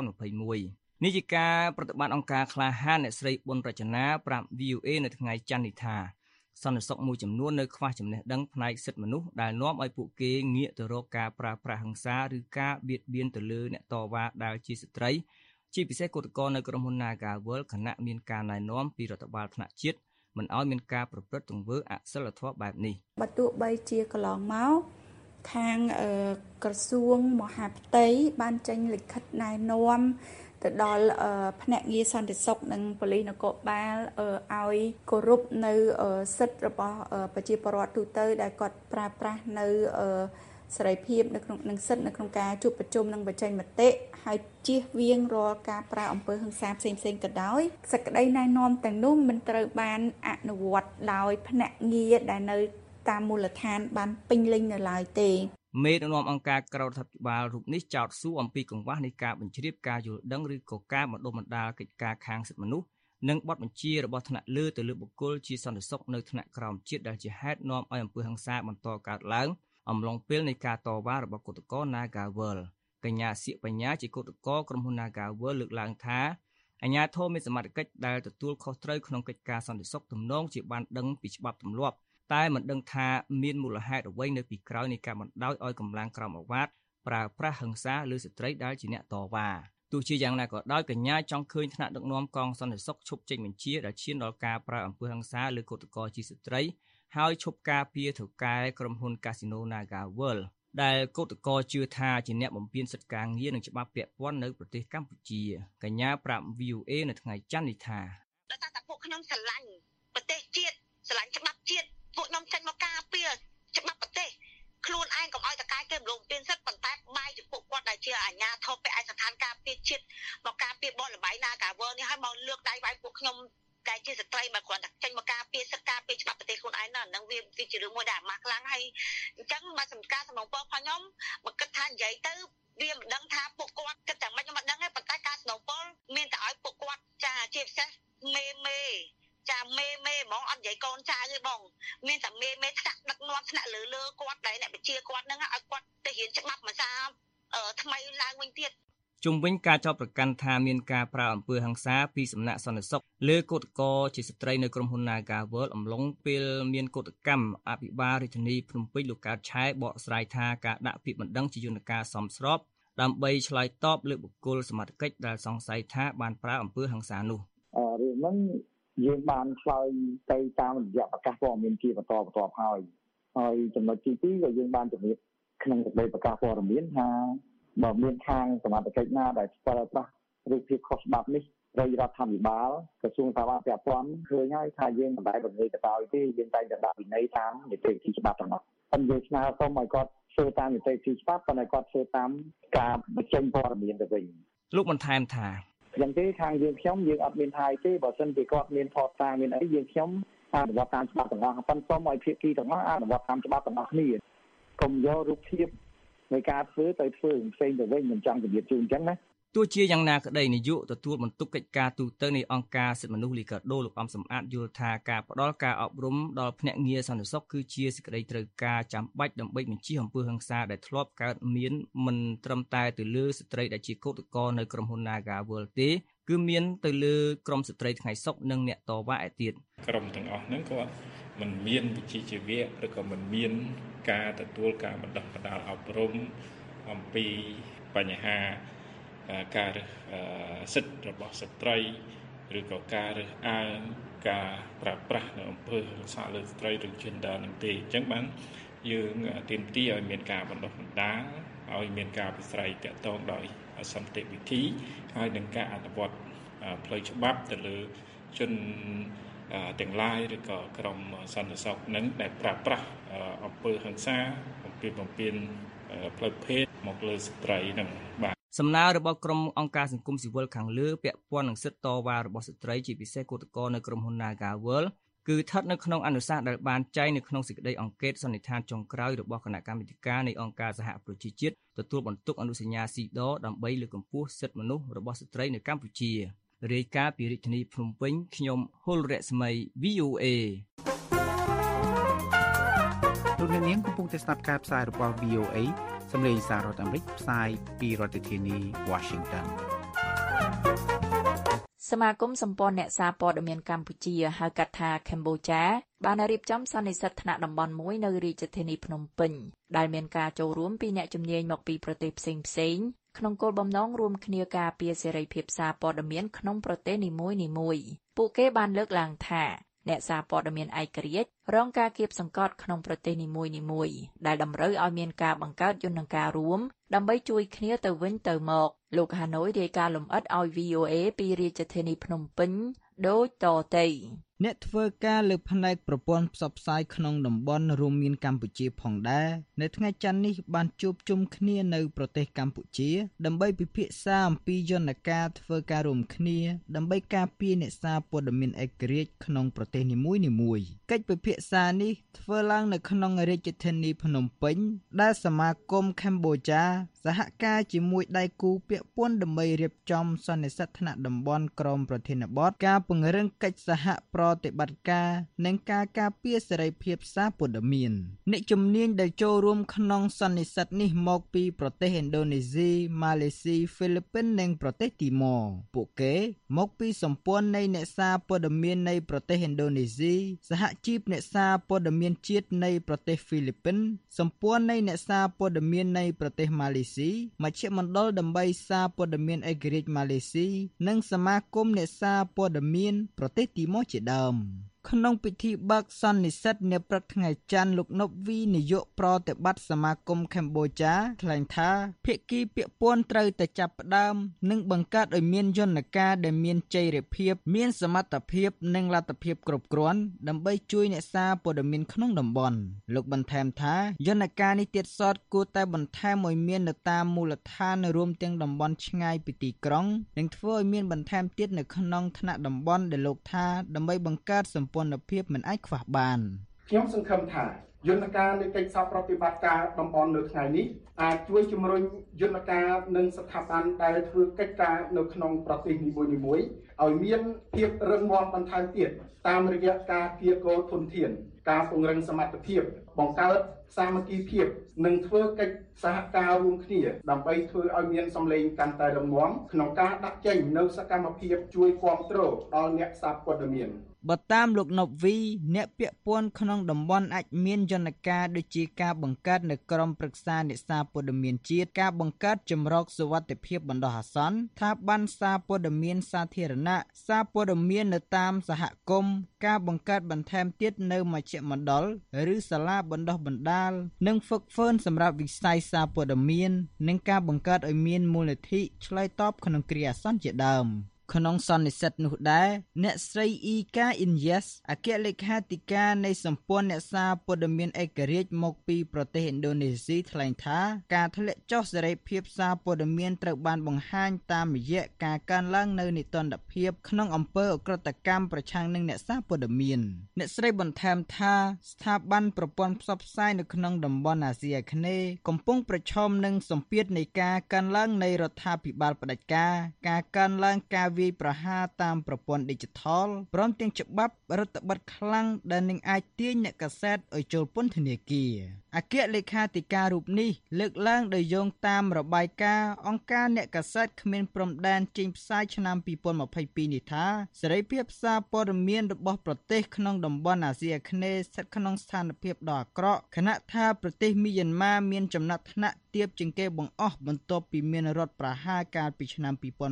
2021នេះជាការប្រតិបត្តិអង្គការក្លាហានអ្នកស្រីប៊ុនរចនាប្រាប់ VOA នៅថ្ងៃច័ន្ទនេះថាសន្តិសុខមួយចំនួននៅខ្វះចំណេះដឹងផ្នែកសិទ្ធិមនុស្សដែលនាំឲ្យពួកគេងាកទៅរកការប្រើប្រាស់ហិង្សាឬការបៀតបៀនទៅលើអ្នកតវ៉ាដែលជាស្ត្រីជាពិសេសកោតក្រនៅក្រុមហ៊ុន Nagavel ខណៈមានការណែនាំពីរដ្ឋបាលថ្នាក់ជាតិមិនឲ្យមានការប្រព្រឹត្តទង្វើអសិលធម៌បែបនេះបើទោះបីជាកន្លងមកខាងក្រសួងមហាផ្ទៃបានចេញលិខិតណែនាំទៅដល់ភ្នាក់ងារសន្តិសុខនិងប៉ូលីសនគរបាលឲ្យគោរពនៅសិទ្ធិរបស់ប្រជាពលរដ្ឋទូទៅដែលគាត់ប្រើប្រាស់នៅសេរីភាពនៅក្នុងនឹងសិទ្ធិនៅក្នុងការជួបប្រជុំនិងបញ្ចេញមតិហើយជៀសវាងរាល់ការប្រើអំពើហិង្សាផ្សេងៗក៏ដោយសេចក្តីណែនាំទាំងនោះមិនត្រូវបានអនុវត្តដោយភ្នាក់ងារដែលនៅតាមមូលដ្ឋានបានពេញលេញនៅឡើយទេមេដឹកនាំអង្គការក្រៅរដ្ឋាភិបាលរូបនេះចោទសួរអំពីកង្វះនៃការបញ្ជ្រាបការយល់ដឹងឬក៏ការបណ្ដុះបណ្ដាលកិច្ចការខាងសិទ្ធិមនុស្សនិងបទបញ្ជារបស់ថ្នាក់លើទៅលើបុគ្គលជាសន្តិសុខនៅថ្នាក់ក្រោមជាតិដែលជាហេតុនាំឲ្យអំពើហិង្សាបន្តកើតឡើងអំឡុងពេលនៃការតវ៉ារបស់កោតក្រ Nagavel កញ្ញាសៀកបញ្ញាជាកោតក្រក្រុមហ៊ុន Nagavel លើកឡើងថាអាជ្ញាធរមានសមត្ថកិច្ចដែលទទួលខុសត្រូវក្នុងកិច្ចការសន្តិសុខទំនងជាបានដឹងពីច្បាប់ទម្លាប់តែមិនដឹងថាមានមូលហេតុអ្វីនៅពីក្រោយនៃការបណ្ដោយឲ្យកម្លាំងក្រមអាវ៉ាតប្រើប្រាស់ហិង្សាលើស្ត្រីដែលជាអ្នកតវ៉ាទោះជាយ៉ាងណាក៏ដោយកញ្ញាចង់ឃើញថ្នាក់ដឹកនាំកងសន្តិសុខឈប់ចេញបញ្ជាដែលឈានដល់ការប្រើអំពើហិង្សាលើកោតក្រជាស្ត្រីហើយឈប់ការពារថៅកែក្រុមហ៊ុនកាស៊ីណូ Nagavel ដែលកោតក្រជឿថាជាអ្នកបំពានសិទ្ធិការងារនិងច្បាប់ពាក់ព័ន្ធនៅប្រទេសកម្ពុជាកញ្ញាប្រាប់ VOA នៅថ្ងៃច័ន្ទនេះថាដោយសារតែពួកខ្ញុំស្រឡាញ់ប្រទេសជាតិស្រឡាញ់ច្បាប់ជាតិពួកខ្ញុំចេញមកការពារច្បាប់ប្រទេសខ្លួនឯងកុំឲ្យតកែគេរំលោភពានសិទ្ធិប៉ុន្តែបាយចំពោះគាត់ដែលជាអាជ្ញាធរពាក់ឯកស្ថានការពារជាតិមកការពារបនលបៃ Nagavel នេះឲ្យមកលើកដៃវាយពួកខ្ញុំដែលជាស្ត្រីមកគ្រាន់តែចេញមកការពារសិទ្ធិការពារច្បាប់ប្រទេសខ្លួនឯងហ្នឹងវាជារឿងមួយដែលអាម៉ាស់ខ្លាំងហើយអញ្ចឹងមកសំការសំណងពរផងខ្ញុំមកគិតថានិយាយទៅវាមិនដឹងថាពួកគាត់គិតតែមិនខ្ញុំមិនដឹងទេប៉ុន្តែការសំណងពរមានតែឲ្យពួកគាត់ចាជាពិសេសមេចាមេហ្មងអត់និយាយកូនចៅទេបងមានតែមេថ្នាក់ដឹកនាំថ្នាក់លើគាត់ដែលអ្នកបញ្ជាគាត់ហ្នឹងឲ្យគាត់ទៅរៀនច្បាប់ភាសាថ្មីឡើងវិញទៀតជុំវិញការចោទប្រកាន់ថាមានការប្រើអំពើហិង្សាពីសំណាក់សន្តិសុខលើគឧតកោជាស្ត្រីនៅក្រុមហ៊ុន Naga World អំឡុងពេលមានគឧតកម្មអភិបាលរាជធានីភ្នំពេញលោកកើតឆែបកស្រាយថាការដាក់ពាក្យបណ្ដឹងជាយន្តការសមស្របដើម្បីឆ្លើយតបលើបុគ្គលសមត្ថកិច្ចដែលសង្ស័យថាបានប្រើអំពើហិង្សានោះរឿងហ្នឹងយើងបានឆ្លើយទៅតាមរយៈប្រកាសព័ត៌មានជាបន្តបន្ទាប់ហើយចំណុចទី2ក៏យើងបានជំរាបក្នុងសេចក្តីប្រកាសព័ត៌មានថាបើមានខាងសមត្ថកិច្ចណាដែលប្រើប្រាស់រូបភាពខុសច្បាប់នេះរដ្ឋាភិបាលក្រសួងសាធារណសុខពាក់ព័ន្ធឃើញហើយថាយើងមិនដែលបង្រៀនទៅដោយទេយើងតែដាក់វិន័យតាមនីតិវិធីច្បាប់ទាំងនោះហើយយើងស្នើសុំឲ្យគាត់ធ្វើតាមនីតិវិធីច្បាប់ប៉ុន្តែគាត់ធ្វើតាមការបញ្ចេញព័ត៌មានទៅវិញលោកបន្ថែមថាយ៉ាងទេខាងខ្ញុំអត់មានថាទេបើសិនជាគាត់មានថតតាមានអីខ្ញុំអនុវត្តតាមច្បាប់ទាំងអស់ប៉ុន្តែសូមឲ្យភាគីទាំងអស់អនុវត្តតាមច្បាប់ទាំងអស់គ្នាកុំយករូបភាពនៃការធ្វើទៅធ្វើផ្សេងទៅវិញមិនចង់ជំរាបជូនអញ្ចឹងណាទោះជាយ៉ាងណាក្តីនាយកទទួលបន្ទុកកិច្ចការទូតនៃអង្គការសិទ្ធិមនុស្សលីកាដូលោកអំសំអាតយល់ថាការផ្ដល់ការអប់រំដល់ភ្នាក់ងារសន្តិសុខគឺជាសេចក្តីត្រូវការចាំបាច់ដើម្បីបញ្ជៀសអំពើហិង្សាដែលធ្លាប់កើតមានមិនត្រឹមតែទៅលើស្ត្រីដែលជាកុតកោនៅក្រុមហ៊ុន Naga World ទេគឺមានទៅលើក្រុមស្ត្រីថ្ងៃសុខនិងអ្នកតវ៉ាឯទៀតក្រុមទាំងអស់ហ្នឹងគាត់មិនមានវិជ្ជាជីវៈឬក៏មិនមានការទទួលការបណ្ដុះបណ្ដាលអប់រំអំពីបញ្ហាការសិទ្ធិរបស់ស្ត្រីឬក៏ការរើសអើងការប្រើប្រាស់នៅអំពើហិង្សាលើស្ត្រីឬ gender នឹងទេអញ្ចឹងបានយើងទាមទារឲ្យមានការបណ្ដុះបណ្ដាលឲ្យមានការវិស្រ័យទាក់ទងដោយសន្តិវិធីហើយនឹងការអនុវត្តផ្លូវច្បាប់ទៅលើជនទាំងឡាយឬក៏ក្រុមសន្តិសុខនឹងដែលប្រើប្រាស់អំពើហិង្សាបំពានផ្លូវភេទមកលើស្ត្រីនឹងបាទសំណើរបស់ក្រុមអង្គការសង្គមស៊ីវិលខាងលើពាក់ព័ន្ធនឹងសិទ្ធិតវ៉ារបស់ស្ត្រីជាពិសេសកុតកោនៅក្រុមហ៊ុន Naga World គឺស្ថិតនៅក្នុងអនុសាសន៍ដែលបានចែងនៅក្នុងសេចក្តីអង្កេតសន្និដ្ឋានចុងក្រោយរបស់គណៈកម្មាធិការនៃអង្គការសហប្រជាជាតិទទួលបន្ទុកអនុសញ្ញាស៊ីដដើម្បីលើកកម្ពស់សិទ្ធិមនុស្សរបស់ស្ត្រីនៅកម្ពុជារាយការណ៍ពីរាជធានីភ្នំពេញខ្ញុំហុលរស្មី VOA លោកនាងកំពុងតែស្ដាប់ការផ្សាយរបស់ VOA សម្លេងសាររដ្ឋអាមេរិកផ្សាយពីរដ្ឋធានី Washington សមាគមសម្ព័ន្ធអ្នកសារព័ត៌មានកម្ពុជាហៅកាត់ថា Cambodia បានរៀបចំសន្និសីទថ្នាក់តំបន់មួយនៅរាជធានីភ្នំពេញដែលមានការចូលរួមពីអ្នកជំនាញមកពីប្រទេសផ្សេងៗក្នុងគោលបំណងរួមគ្នាការពារសេរីភាពសារព័ត៌មានក្នុងប្រទេសនីមួយៗពួកគេបានលើកឡើងថាអ្នកសារព័ត៌មានឯករាជ្យរងការគៀបសង្កត់ក្នុងប្រទេសនីមួយៗដែលតម្រូវឲ្យមានការបង្កើតយន្តការរួមដើម្បីជួយគ្នាទៅវិញទៅមកលោកហាណូយរាយការណ៍លម្អិតឲ្យ VOA ពីរាជធានីភ្នំពេញដូចតទៅអ្នកធ្វើការលើផ្នែកប្រព័ន្ធផ្សព្វផ្សាយក្នុងតំបន់រួមមានកម្ពុជាផងដែរនៅថ្ងៃច័ន្ទនេះបានជួបជុំគ្នានៅប្រទេសកម្ពុជាដើម្បីពិភាក្សាអំពីយន្តការធ្វើការរួមគ្នាដើម្បីការពារអ្នកសារព័ត៌មានឯករាជ្យក្នុងប្រទេសនីមួយៗកិច្ចពិភាក្សានេះធ្វើឡើងនៅក្នុងរាជធានីភ្នំពេញដែលសមាគមកម្ពុជាសហការជាមួយដៃគូពាក់ព័ន្ធដើម្បីរៀបចំសន្និសីទថ្នាក់តំបន់ក្រមប្រធានបទការពង្រឹងកិច្ចសហប្រតិបត្តិការនិងការការពារសេរីភាពសារព័ត៌មានអ្នកជំនាញដែលចូលរួមក្នុងសន្និសីទនេះមកពីប្រទេសឥណ្ឌូនេស៊ីម៉ាឡេស៊ីហ្វីលីពីននិងប្រទេសទីម៉ូពួកគេមកពីសម្ព័ន្ធនៃអ្នកសារព័ត៌មាននៃប្រទេសឥណ្ឌូនេស៊ីសហជីពអ្នកសារព័ត៌មានជាតិនៃប្រទេសហ្វីលីពីនសម្ព័ន្ធនៃអ្នកសារព័ត៌មាននៃប្រទេសម៉ាឡេស៊ីមជ្ឈមណ្ឌលដើម្បីសារព័ត៌មានឯករាជ្យម៉ាឡេស៊ីនិងសមាគមអ្នកសារព័ត៌មានប្រទេសទីម៉ូជាដើមក្នុងពិធីបើកសន្និសីទនាព្រឹកថ្ងៃច័ន្ទលោកណុបវីនាយកប្រតិបត្តិសមាគមកម្ពុជាថ្លែងថាភាគីពាក់ព័ន្ធត្រូវតែចាប់ផ្ដើមនិងបង្កើតឲ្យមានយន្តការដែលមានចីរភាពមានសមត្ថភាពនិងលទ្ធភាពគ្រប់គ្រាន់ដើម្បីជួយអ្នកសារព័ត៌មានក្នុងតំបន់លោកបន្ថែមថាយន្តការនេះទៀតសតគួរតែបន្ថែមឲ្យមាននៅតាមមូលដ្ឋានរួមទាំងតំបន់ឆ្ងាយពីទីក្រុងនិងធ្វើឲ្យមានបន្ថែមទៀតនៅក្នុងថ្នាក់តំបន់ដែលលោកថាដើម្បីបង្កើតសម្ព័ន្ធភាពមិនអាចខ្វះបានខ្ញុំសង្ឃឹមថាយន្តការនៃកិច្ចសហប្រតិបត្តិការតំបន់នៅថ្ងៃនេះអាចជួយជំរុញយន្តការនិងស្ថាប័នដែលធ្វើកិច្ចការនៅក្នុងប្រទេសនីមួយៗឲ្យមានភាពរឹងមាំបន្ថែមទៀតតាមរយៈការគៀកោធនធានការពង្រឹងសមត្ថភាពបង្កើតសាមគ្គីភាពនិងធ្វើកិច្ចសហការរួមគ្នាដើម្បីធ្វើឲ្យមានសម្លេងកាន់តែរឹងមាំក្នុងការដាក់ចេញនូវសកម្មភាពជួយគាំទ្រដល់អ្នកសារព័ត៌មានបើតាមលោកណុបវីអ្នកពាក់ព័ន្ធក្នុងតំបន់អាចមានយន្តការដូចជាការបង្កើតនៅក្រុមប្រឹក្សាអ្នកសារព័ត៌មានជាតិការបង្កើតចម្រោកសុវត្ថិភាពបណ្ដោះអាសន្នស្ថាប័នសារព័ត៌មានសាធារណៈសារព័ត៌មាននៅតាមសហគមន៍ការបង្កើតបន្ថែមទៀតនៅមជ្ឈមណ្ឌលឬសាលាបណ្ដោះបណ្ដាលនិងហ្វឹកហ្វឺនសម្រាប់វិស័យសារព័ត៌មាននិងការបង្កើតឲ្យមានមូលនិធិឆ្លើយតបក្នុងគ្រាអាសន្នជាដើមក្នុងសន្និសីទនោះដែរអ្នកស្រីអ៊ីកាអ៊ីនយ៉ាសអគ្គលេខាធិការនៃសម្ព័ន្ធអ្នកសារព័ត៌មានឯករាជ្យមកពីប្រទេសឥណ្ឌូនេស៊ីថ្លែងថាការធ្លាក់ចុះសេរីភាពសារព័ត៌មានត្រូវបានបង្ហាញតាមរយៈការកើនឡើងនៅនីតិរដ្ឋភាពក្នុងអំពើអក្រិតកម្មប្រឆាំងនឹងអ្នកសារព័ត៌មានអ្នកស្រីបន្ថែមថាស្ថាប័នប្រព័ន្ធផ្សព្វផ្សាយនៅក្នុងតំបន់អាស៊ីអាគ្នេយ៍កំពុងប្រឈមនឹងសម្ពាធនៃការកើនឡើងនៃរដ្ឋាភិបាលផ្ដាច់ការកើនឡើងការវាយប្រហារតាមប្រព័ន្ធឌីជីថលព្រមទាំងច្បាប់រដ្ឋបិទខ្លាំងដែលនឹងអាចទាញអ្នកកាសែតឲ្យចូលពន្ធនាគារអគ្គលេខាធិការរូបនេះលើកឡើងដោយយោងតាមរបាយការណ៍អង្គការអ្នកកាសែតគ្មានព្រំដែនចេញផ្សាយឆ្នាំ2022នេះថាសេរីភាពសារព័ត៌មានរបស់ប្រទេសក្នុងតំបន់អាស៊ីអាគ្នេយ៍ស្ថិតក្នុងស្ថានភាពដ៏អាក្រក់ខណៈថាប្រទេសមីយ៉ាន់ម៉ាមានចំណាត់ថ្នាក់ទាបជាងគេបង្អស់បន្ទាប់ពីមានរដ្ឋប្រហារកាលពីឆ្នាំ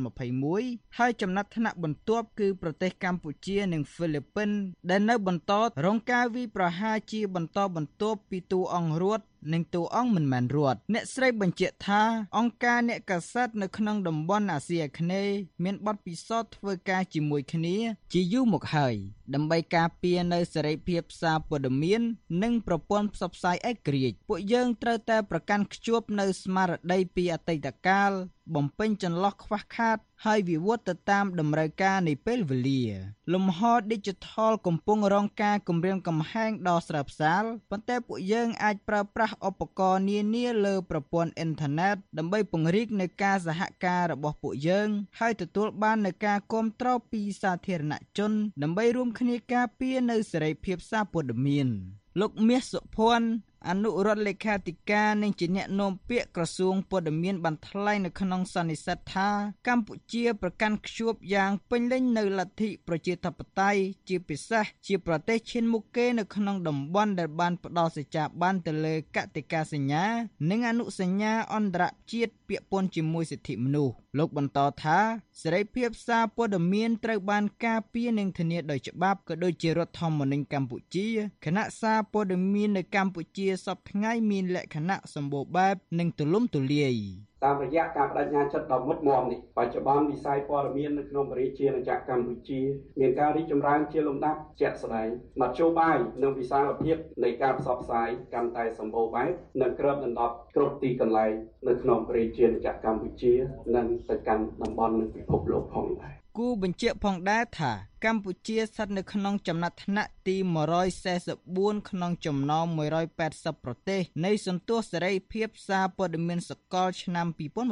2021ហើយចំណាត់ថ្នាក់បន្ទាប់គឺប្រទេសកម្ពុជានិងហ្វីលីពីនដែលនៅបន្តរងការវាយប្រហារជាបន្តបន្ទាប់ពីតួអង្គរដ្ឋនិងតួអង្គមិនមែនរដ្ឋអ្នកស្រីបញ្ជាក់ថាអង្គការអ្នកកាសែតនៅក្នុងតំបន់អាស៊ីអាគ្នេយ៍មានបទពិសោធន៍ធ្វើការជាមួយគ្នាជាយូរមកហើយដើម្បីការពារនៅសេរីភាពសារព័ត៌មាននិងប្រព័ន្ធផ្សព្វផ្សាយឯករាជ្យពួកយើងត្រូវតែប្រកាន់ខ្ជាប់នៅស្មារតីពីអតីតកាលបំពេញចន្លោះខ្វះខាតហើយវិវត្តទៅតាមតម្រូវការនៃពេលវេលាលំហ Digital កំពុងរងការគំរាមកំហែងដ៏ស្រើបសាលប៉ុន្តែពួកយើងអាចប្រើប្រាស់ឧបករណ៍នានាលើប្រព័ន្ធអ៊ីនធឺណិតដើម្បីពង្រីកនៅការសហការរបស់ពួកយើងហើយទទួលបាននូវការគាំទ្រពីសាធារណជនដើម្បីរួមគ្នាការពារនៅសេរីភាពសារព័ត៌មានលោកមាសសុភ័ណ្ឌអនុរដ្ឋលេខាធិការនិងជាអ្នកនាំពាក្យក្រសួងព័ត៌មានបានថ្លែងនៅក្នុងសន្និសីទថាកម្ពុជាប្រកាន់ខ្ជាប់យ៉ាងពេញលេញនៅលទ្ធិប្រជាធិបតេយ្យជាពិសេសជាប្រទេសឈានមុខគេនៅក្នុងតំបន់ដែលបានផ្ដល់សេចក្ដីបានទៅលើកតិកាសញ្ញានិងអនុសញ្ញាអន្តរជាតិពាក់ព័ន្ធជាមួយសិទ្ធិមនុស្សលោកបន្តថាសេរីភាពសារព័ត៌មានត្រូវបានការពារនិងធានាដោយច្បាប់ក៏ដូចជារដ្ឋធម្មនុញ្ញកម្ពុជាគណៈសារព័ត៌មាននៅកម្ពុជាសពថ្ងៃមានលក្ខណៈសម្បូរបែបនិងទូលំទូលាយតាមរយៈការបដិញ្ញាចិត្តដ៏មុតមាំនេះបច្ចុប្បន្នវិស័យព័ត៌មាននៅក្នុងប្រជាជាតិកម្ពុជាមានការរីកចម្រើនជាលំដាប់ជាក់ស្ដែងមធ្យោបាយនិងវិសាលភាពនៃការផ្សព្វផ្សាយកាន់តែសម្បូរបែបនិងគ្របដណ្ដប់គ្រប់ទីកន្លែងនៅក្នុងប្រជាជាតិកម្ពុជានិងទៅកាន់តំបន់និងពិភពលោកផងដែរគូបញ្ជាក់ផងដែរថាកម្ពុជាស្ថិតនៅក្នុងចំណាត់ថ្នាក់ទី144ក្នុងចំណោម180ប្រទេសនៃសន្ទុះសេរីភាពសារព័ត៌មានសកលឆ្នាំ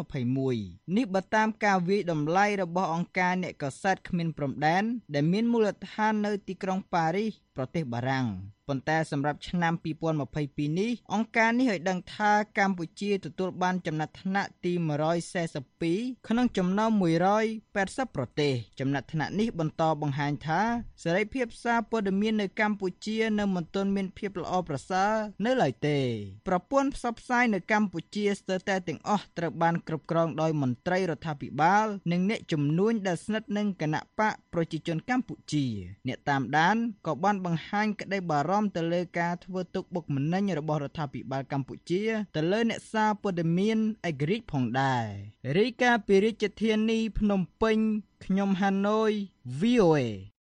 2021នេះបើតាមការវាយតម្លៃរបស់អង្គការអ្នកកាសែតគ្មានព្រំដែនដែលមានមូលដ្ឋាននៅទីក្រុងប៉ារីសប្រទេសបារាំងប៉ុន្តែសម្រាប់ឆ្នាំ2022នេះអង្គការនេះឲ្យដឹងថាកម្ពុជាទទួលបានចំណាត់ថ្នាក់ទី142ក្នុងចំណោម180ប្រទេសចំណាត់ថ្នាក់នេះបន្តបង្ហាញហាញថាសេរីភាពសារព័ត៌មាននៅកម្ពុជានៅមិនទាន់មានភាពល្អប្រសើរនៅឡើយទេប្រព័ន្ធផ្សព្វផ្សាយនៅកម្ពុជាស្ទើរតែទាំងអស់ត្រូវបានគ្រប់គ្រងដោយមន្ត្រីរដ្ឋាភិបាលនិងអ្នកជំនួញដែលស្និទ្ធនឹងគណបកប្រជាជនកម្ពុជាអ្នកតាមដានក៏បានបង្ហាញក្តីបារម្ភទៅលើការធ្វើទុកបុកម្នេញរបស់រដ្ឋាភិបាលកម្ពុជាទៅលើអ្នកសារព័ត៌មានឯករាជ្យផងដែររាយការណ៍ពីរាជធានីភ្នំពេញខ្ញុំហាណូយ VOA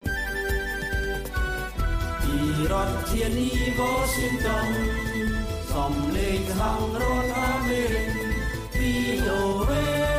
ពីរដ្ឋធានី Washington សំឡេងហៅរដ្ឋអាមេរិក VOA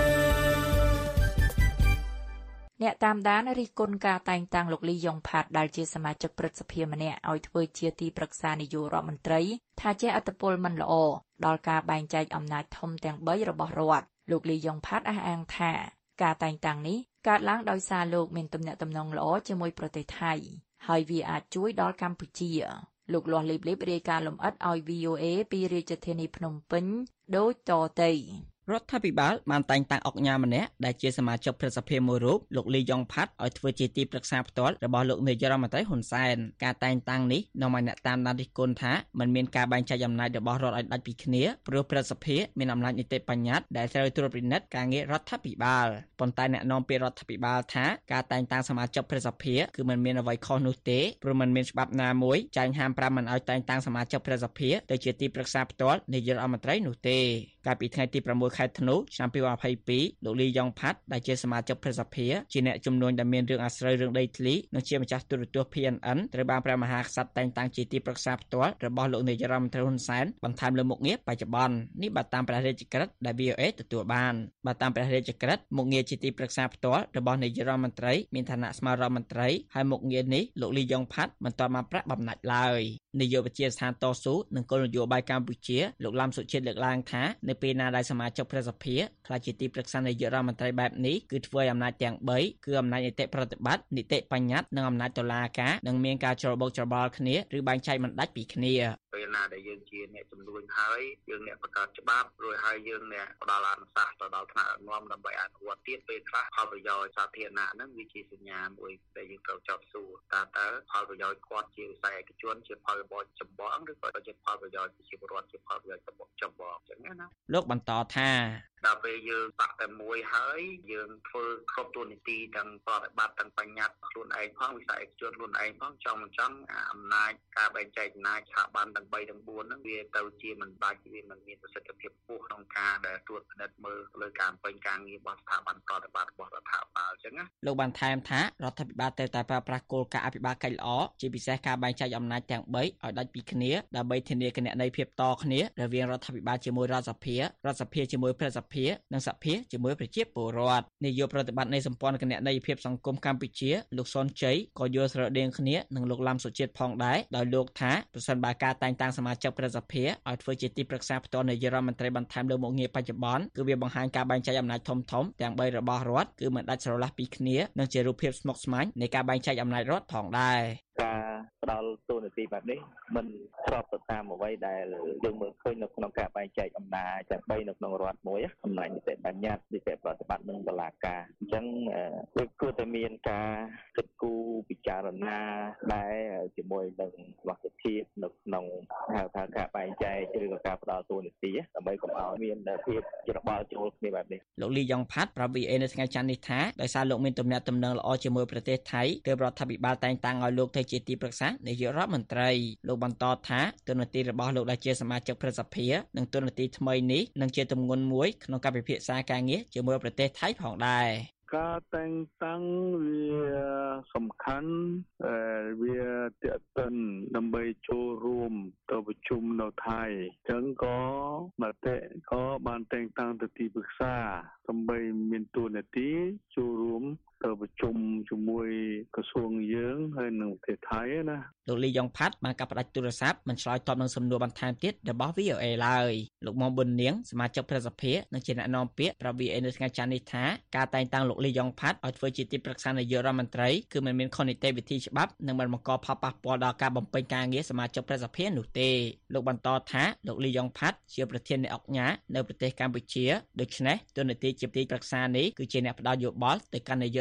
អ្នកតាមដានរិះគន់ការតែងតាំងលោកលីយ៉ុងផាត់ដែលជាសមាជិកព្រឹទ្ធសភាម្នាក់ឲ្យធ្វើជាទីប្រឹក្សានាយករដ្ឋមន្ត្រីថាជាឥទ្ធិពលមិនល្អដល់ការបែងចែកអំណាចធំទាំង3របស់រដ្ឋលោកលីយ៉ុងផាត់អះអាងថាការតែងតាំងនេះកើតឡើងដោយសារលោកមានទំនាក់ទំនងល្អជាមួយប្រទេសថៃហើយវាអាចជួយដល់កម្ពុជាលោកលាស់លីបលីបរាយការណ៍លម្អិតឲ្យ VOA ពីរាជធានីភ្នំពេញដូចតទៅរដ្ឋាភិបាលបានតែងតាំងអង្គការម្នាក់ដែលជាសមាជិកព្រឹទ្ធសភាមួយរូបលោកលីយ៉ុងផាត់ឲ្យធ្វើជាទីប្រឹក្សាផ្ទាល់របស់លោកនាយរដ្ឋមន្ត្រីហ៊ុនសែនការតែងតាំងនេះនាំឲ្យអ្នកតាមដានរិះគន់ថាมันមានការបែងចែកអំណាចរបស់រដ្ឋឲ្យដាច់ពីគ្នាព្រោះព្រឹទ្ធសភាមានអំណាចនីតិបញ្ញត្តិដែលត្រូវត្រួតពិនិត្យការងាររដ្ឋាភិបាលប៉ុន្តែអ្នកនាំពាក្យរដ្ឋាភិបាលថាការតែងតាំងសមាជិកព្រឹទ្ធសភាគឺมันមានអ្វីខុសនោះទេព្រោះมันមានច្បាប់ណាមួយចែងហាម5មិនឲ្យតែងតាំងសមាជិកព្រឹទ្ធសភាទៅជាទីប្រឹក្សាផ្ទាល់នាយរដ្ឋមន្ត្រីនោះទេកាលពីថ្ងៃទី6 ខែធ្នូឆ្នាំ2022លោកលីយ៉ុងផាត់ដែលជាសមាជិកព្រឹទ្ធសភាជាអ្នកជំនួញដែលមានរឿងអាស្រូវរឿងដីធ្លីនិងជាម្ចាស់ទូរទស្សន៍ PNN ត្រូវបានព្រះមហាក្សត្រតែងតាំងជាទីប្រឹក្សាផ្ទាល់របស់លោកនាយរដ្ឋមន្ត្រីហ៊ុនសែនបន្ថែមលើមុខងារបច្ចុប្បន្ននេះបើតាមព្រះរាជក្រឹត្យដែល VOA ទទួលបានបើតាមព្រះរាជក្រឹត្យមុខងារជាទីប្រឹក្សាផ្ទាល់របស់នាយរដ្ឋមន្ត្រីមានឋានៈស្មើរដ្ឋមន្ត្រីហើយមុខងារនេះលោកលីយ៉ុងផាត់មិនទាន់បានប្រាក់បំណាច់ឡើយនាយកវិទ្យាស្ថានតស៊ូនិងគោលនយោបាយកម្ពុជាលោកឡាំសុជាតិលើកឡើងថានៅពេលណាដែលសមាជិកព្រឹទ្ធសភាខ្លាចជាទីប្រឹក្សានាយករដ្ឋមន្ត្រីបែបនេះគឺធ្វើឲ្យអំណាចទាំង3គឺអំណាចនីតិប្រតិបត្តិនីតិបញ្ញត្តិនិងអំណាចតុលាការនឹងមានការច្របូកច្របល់គ្នាឬបែងចែកមិនដាច់ពីគ្នាពេលណាដែលយើងជាអ្នកជំនួញហើយយើងអ្នកបង្កើតច្បាប់រួចហើយយើងអ្នកផ្ដល់អនុសាសន៍ទៅដល់ថ្នាក់ដឹកនាំដើម្បីអនុវត្តទៀតពេលខ្លះផលប្រយោជន៍សាធារណៈហ្នឹងវាជាសញ្ញាមួយដែលយើងត្រូវចោទសួរតើផលប្រយោជន៍គាត់ជាវិស័យឯកជនជាផលប្រយោជន៍ចម្បងឬក៏ជាផលប្រយោជន៍ប្រជាពលរដ្ឋជាផលប្រយោជន៍ចម្បងអញ្ចឹងណាលោកបន្តថាដល់ពេលយើងបាក់តែមួយហើយយើងធ្វើគ្រប់តួនាទីទាំងប្រតិបត្តិទាំងបញ្ញត្តិខ្លួនឯងផងវិស័យឯកជនខ្លួនឯងផងចង់មិនចង់អំណាចការបែងចែកអំណាចស្ថាប័នទាំង3ទាំង4ហ្នឹងវាទៅជាមិនបាច់វាមិនមានប្រសិទ្ធភាពខ្ពស់ក្នុងការដែលត្រួតពិនិត្យមើលលើការពេញការងាររបស់ស្ថាប័នប្រតិបត្តិរបស់រដ្ឋាភិបាលអញ្ចឹងណាលោកបានថែមថារដ្ឋាភិបាលត្រូវតែប្រើប្រាស់គោលការណ៍អភិបាលកិច្ចល្អជាពិសេសការបែងចែកអំណាចទាំង3ឲ្យដាច់ពីគ្នាដើម្បីធានាគណនេយ្យភាពតគ្នារវាងរដ្ឋាភិបាលជាមួយរដ្ឋសភាជាមួយព្រឹទ្ធសភានិងសភាជាមួយប្រជាពលរដ្ឋនាយកប្រតិបត្តិនៃសម្ព័ន្ធគណនេយ្យភាពសង្គមកម្ពុជាលោកសុនជ័យក៏យល់ស្រដៀងគ្នានឹងលោកឡាំសុជាតិផងដែរដោយលោកថាប្រសិនបើការតែងតាំងសមាជិកព្រឹទ្ធសភាឲ្យធ្វើជាទីប្រឹក្សាផ្ទាល់នាយករដ្ឋមន្ត្រីបន្ថែមលើមុខងារបច្ចុប្បន្នគឺវាបង្ហាញការបែងចែកអំណាចធំៗទាំង3របស់រដ្ឋគឺមិនដាច់ស្រឡះពីគ្នានិងជារូបភាពស្មុគស្មាញនៃការបែងចែកអំណាចរដ្ឋផងដែរការផ្ដល់ទូនាទីបែបនេះមិនស្របទៅតាមអ្វីដែលយើងមើលឃើញនៅក្នុងការបែងចែកអំណាចទាំង3នៅក្នុងរដ្ឋមួយអំណាចនីតិបញ្ញត្តិនីតិប្រតិបត្តិនិងតុលាការអញ្ចឹងវាគួរតែមានការគិតគូរពិចារណាដែរជាមួយនឹងសមត្ថភាពនៅក្នុងហៅថាការបែងចែកឬក៏ការផ្ដល់ទូនាទីដើម្បីកុំឲ្យមានភាពច្របល់ចូលគ្នាបែបនេះលោកលីយ៉ុងផាត់ប្រាប់ VA នៅថ្ងៃច័ន្ទនេះថាដោយសារលោកមានទំនាក់ទំនងល្អជាមួយប្រទេសថៃទើបរដ្ឋាភិបាលតែងតាំងឲ្យលោកទៅជាទីប្រឹក្សានាយករដ្ឋមន្ត្រីលោកបន្តថាទូនាទីរបស់លោកដែលជាសមាជិកព្រឹទ្ធសភានិងទូនាទីថ្មីនេះនឹងជាទម្ងន់មួយក្នុងការពិភាក្សាការងារជាមួយប្រទេសថៃផងដែរការតែងតាំងវាសំខាន់វាទាក់ទិនដើម្បីចូលរួមទៅប្រជុំនៅថៃចឹងក៏មតិក៏បានតែងតាំងទៅទីប្រឹក្សាដើម្បីមានតួនាទីចូលរួមទៅប្រជុំជាមួយក្រសួងយើងហើយនិងប្រទេសថៃណាលោកលីយ៉ុងផាត់បានកាប់ផ្ដាច់ទូរស័ព្ទមិនឆ្លើយតបនឹងសំណួរបន្ថែមទៀតរបស់ VOA ឡើយលោកមុំប៊ុននាងសមាជិកព្រឹទ្ធសភានិងជាអ្នកនាំពាក្យប្រាប់ VOA នៅថ្ងៃច័ន្ទនេះថាការតែងតាំងលោកលីយ៉ុងផាត់ឲ្យធ្វើជាទីប្រឹក្សានាយករដ្ឋមន្ត្រីគឺមិនមានខុសនីតិវិធីច្បាប់និងមិនបង្កផលប៉ះពាល់ដល់ការបំពេញការងារសមាជិកព្រឹទ្ធសភានោះទេលោកបន្តថាលោកលីយ៉ុងផាត់ជាប្រធាននៃអង្គការនៅប្រទេសកម្ពុជាដូច្នេះទូនាទីជាទីប្រឹក្សានេះគឺជាអ្នកផ្ដល់យោបល់ទៅកាន់នាយក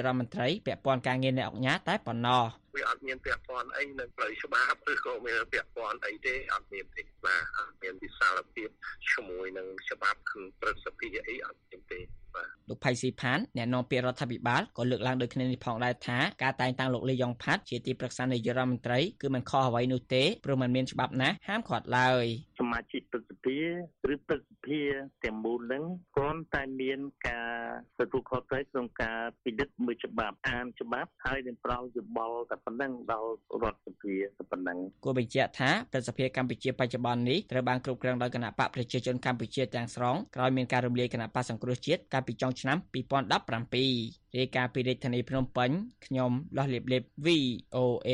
រដ្ឋមន្ត្រីពាក់ព័ន្ធការងារអ្នកអង្គការតែប៉ុណ្ណោះវាអត់មានពាក់ព័ន្ធអីនឹងផ្លូវច្បាប់ឬក៏មានពាក់ព័ន្ធអីទេអត់មានទេបាទអត់មានវិសាលភាពជាមួយនឹងច្បាប់គឺព្រឹទ្ធសភាអីអត់មានទេលោកផៃស៊ីផានអ្នកនាំពាក្យរដ្ឋាភិបាលក៏លើកឡើងដូចគ្នានេះផងដែរថាការតែងតាំងលោកលីយ៉ុងផាត់ជាទីប្រឹក្សានាយករដ្ឋមន្ត្រីគឺមិនខុសអ្វីនោះទេព្រោះมันមានច្បាប់ណាហាមឃាត់ឡើយសមាជិកព្រឹទ្ធសភាឬព្រឹទ្ធសភាទាំងមូលនឹងគ្រាន់តែមានការទទួលខុសត្រូវក្នុងការពិនិត្យមើលច្បាប់អានច្បាប់ហើយនឹងប្រោសយោបល់តែប៉ុណ្ណឹងដល់រដ្ឋសភាតែប៉ុណ្ណឹងគួរបញ្ជាក់ថាព្រឹទ្ធសភាកម្ពុជាបច្ចុប្បន្ននេះត្រូវបានគ្រប់គ្រងដោយគណៈបកប្រជាជនកម្ពុជាទាំងស្រុងក្រោយមានការរំលាយគណៈបកសង្គ្រោះជាតិកាលពីចុងឆ្នាំ2017រាយការណ៍ពីរាជធានីភ្នំពេញខ្ញុំលោះលៀបលៀប VOA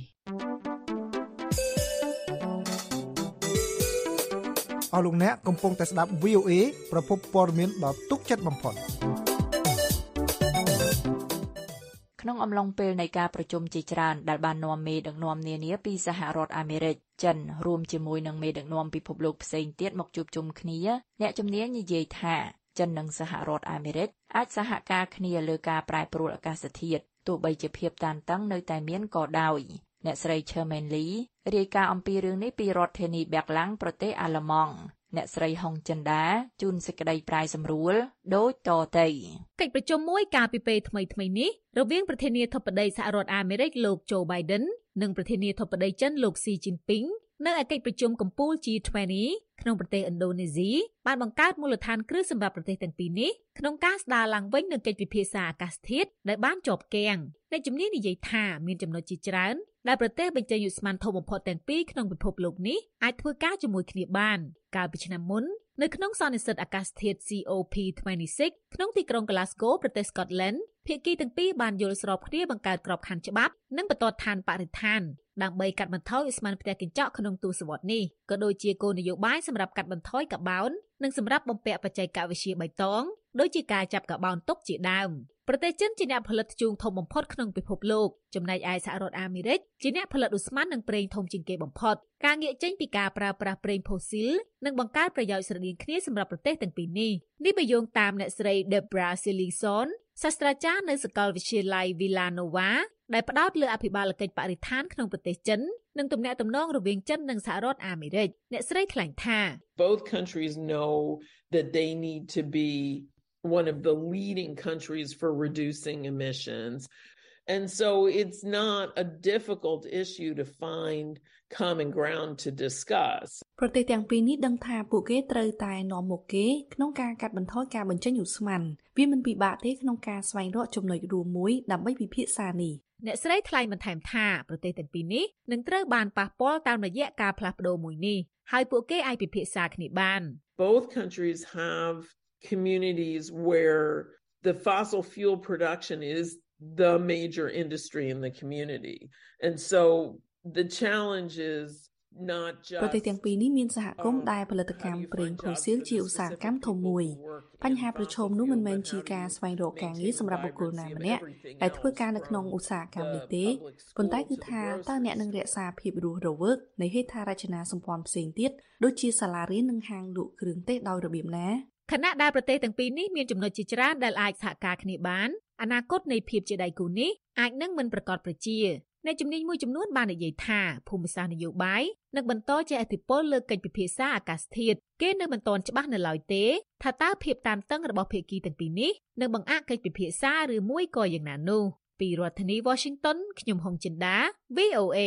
អស់លោកអ្នកកំពុងតែស្ដាប់ VOA ប្រភពព័ត៌មានដ៏ទុកចិត្តបំផុតក្នុងអំឡុងពេលនៃការប្រជុំជាច្រើនដែលបាននាំមេដឹកនាំនានាពីសហរដ្ឋអាមេរិកចិនរួមជាមួយនឹងមេដឹកនាំពិភពលោកផ្សេងទៀតមកជួបជុំគ្នាអ្នកជំនាញនិយាយថាចិននិងសហរដ្ឋអាមេរិកអាចសហការគ្នាលើការប្រែប្រួលអាកាសធាតុទោះបីជាភាពតានតឹងនៅតែមានក៏ដោយអ្នកស្រី Chermaine Lee រាយការណ៍អំពីរឿងនេះពីរដ្ឋធានី Berlin ប្រទេសអាល្លឺម៉ង់អ្នកស្រីហុងចិនដាជូនសេចក្តីប្រាយសម្រួលដូចតទៅកិច្ចប្រជុំមួយកាលពីពេលថ្មីៗនេះរវាងប្រធានាធិបតីសហរដ្ឋអាមេរិកលោក Joe Biden និងប្រធានាធិបតីចិនលោក Xi Jinping នៅឯកិច្ចប្រជុំកំពូល G20 ក្នុងប្រទេសឥណ្ឌូនេស៊ីបានបង្កើតមូលដ្ឋានគ្រឹះសម្រាប់ប្រទេសទាំងពីរនេះក្នុងការស្ដារឡើងវិញនូវកិច្ចពិភាក្សាអាកាសធាតុដែលបានជាប់គាំងអ្នកជំនាញនិយាយថាមានចំណុចជាច្រើនដែលប្រទេសបញ្ចេញឧស្ម័នធំបំផុតទាំងពីរក្នុងពិភពលោកនេះអាចធ្វើការជាមួយគ្នាបានកាលពីឆ្នាំមុននៅក្នុងសន្និសីទអាកាសធាតុ COP26 ក្នុងទីក្រុង Glasgow ប្រទេស Scotland ភាគីទាំងពីរបានយល់ស្របគ្នាបង្កើតក្របខ័ណ្ឌច្បាប់និងបន្ទាត់ឋានបរិស្ថានដើម្បីកាត់បន្ថយឧស្ម័នផ្ទះកញ្ចក់ក្នុងទសវត្សរ៍នេះក៏ដូចជាគោលនយោបាយសម្រាប់កាត់បន្ថយកាបូននិងសម្រាប់បំពាក់បច្ចេកវិទ្យាបៃតងដូចជាការចាប់កាបូនទុកជាដើមប្រទេសចិនជាអ្នកផលិតធ្យូងធំបំផុតក្នុងពិភពលោកចំណែកឯសហរដ្ឋអាមេរិកជាអ្នកផលិតឧស្ម័ននិងប្រេងធំជាងគេបំផុតការងាកចេញពីការប្រើប្រាស់ប្រេងផូស៊ីលនិងបង្កើតប្រយោជន៍ស្រដៀងគ្នាសម្រាប់ប្រទេសទាំងពីរនេះបើយោងតាមអ្នកស្រី Debra Silison សាស្ត្រាចារ្យនៅសាកលវិទ្យាល័យ Villanova ដែលផ្ដោតលើអភិបាលកិច្ចបរិស្ថានក្នុងប្រទេសចិននិងទំនាក់ទំនងរវាងចិននិងសហរដ្ឋអាមេរិកអ្នកស្រីថ្លែងថា Both countries know that they need to be one of the leading countries for reducing emissions. And so it's not a difficult issue to find common ground to discuss. ប្រទេសទាំងពីរនេះដឹងថាពួកគេត្រូវតែនាំមុខគេក្នុងការកាត់បន្ថយការបញ្ចេញឧស្ម័នវាមិនពិបាកទេក្នុងការស្វែងរកចំណុចរួមមួយដើម្បីពិភាក្សានេះអ្នកស្រីថ្លែងបន្ថែមថាប្រទេសទាំងពីរនេះនឹងត្រូវបានប៉ះពាល់តាមរយៈការផ្លាស់ប្ដូរមួយនេះហើយពួកគេអាចពិភាក្សាគ្នាបាន Both countries have communities where the fossil fuel production is the major industry in the community. And so the challenge is not just ប្រទេសទាំងពីរនេះមានសហគមន៍ដែលផលិតកម្មប្រេងផូស៊ីលជាឧស្សាហកម្មធំមួយបញ្ហាប្រឈមនោះមិនមែនជាការស្វែងរកការងារសម្រាប់បុគ្គលណាម្នាក់ដែលធ្វើការនៅក្នុងឧស្សាហកម្មនេះទេប៉ុន្តែគឺថាតើអ្នកនឹងរក្សាភាពរស់រវើកនៃហេដ្ឋារចនាសម្ព័ន្ធផ្សេងទៀតដូចជាសាលារៀននិងហាងលក់គ្រឿងទេសដោយរបៀបណាខណៈដែលប្រទេសទាំងពីរនេះមានចំណុចជាច្រើនដែលអាចសហការគ្នាបានអនាគតនៃភាពជាដៃគូនេះអាចនឹងមិនប្រកបប្រជាអ្នកជំនាញមួយចំនួនបាននិយាយថាភូមិសាស្ត្រនយោបាយនឹងបន្តជះឥទ្ធិពលលើកិច្ចពិភាក្សាអាកាសធាតុគេនៅមិនទាន់ច្បាស់នៅឡើយទេថាតើភាពតានតឹងរបស់ភាគីទាំងពីរនេះនឹងបង្អាក់កិច្ចពិភាក្សាឬមួយក៏យ៉ាងណានោះពីរដ្ឋធានី Washington ខ្ញុំហុងចិន្តា VOA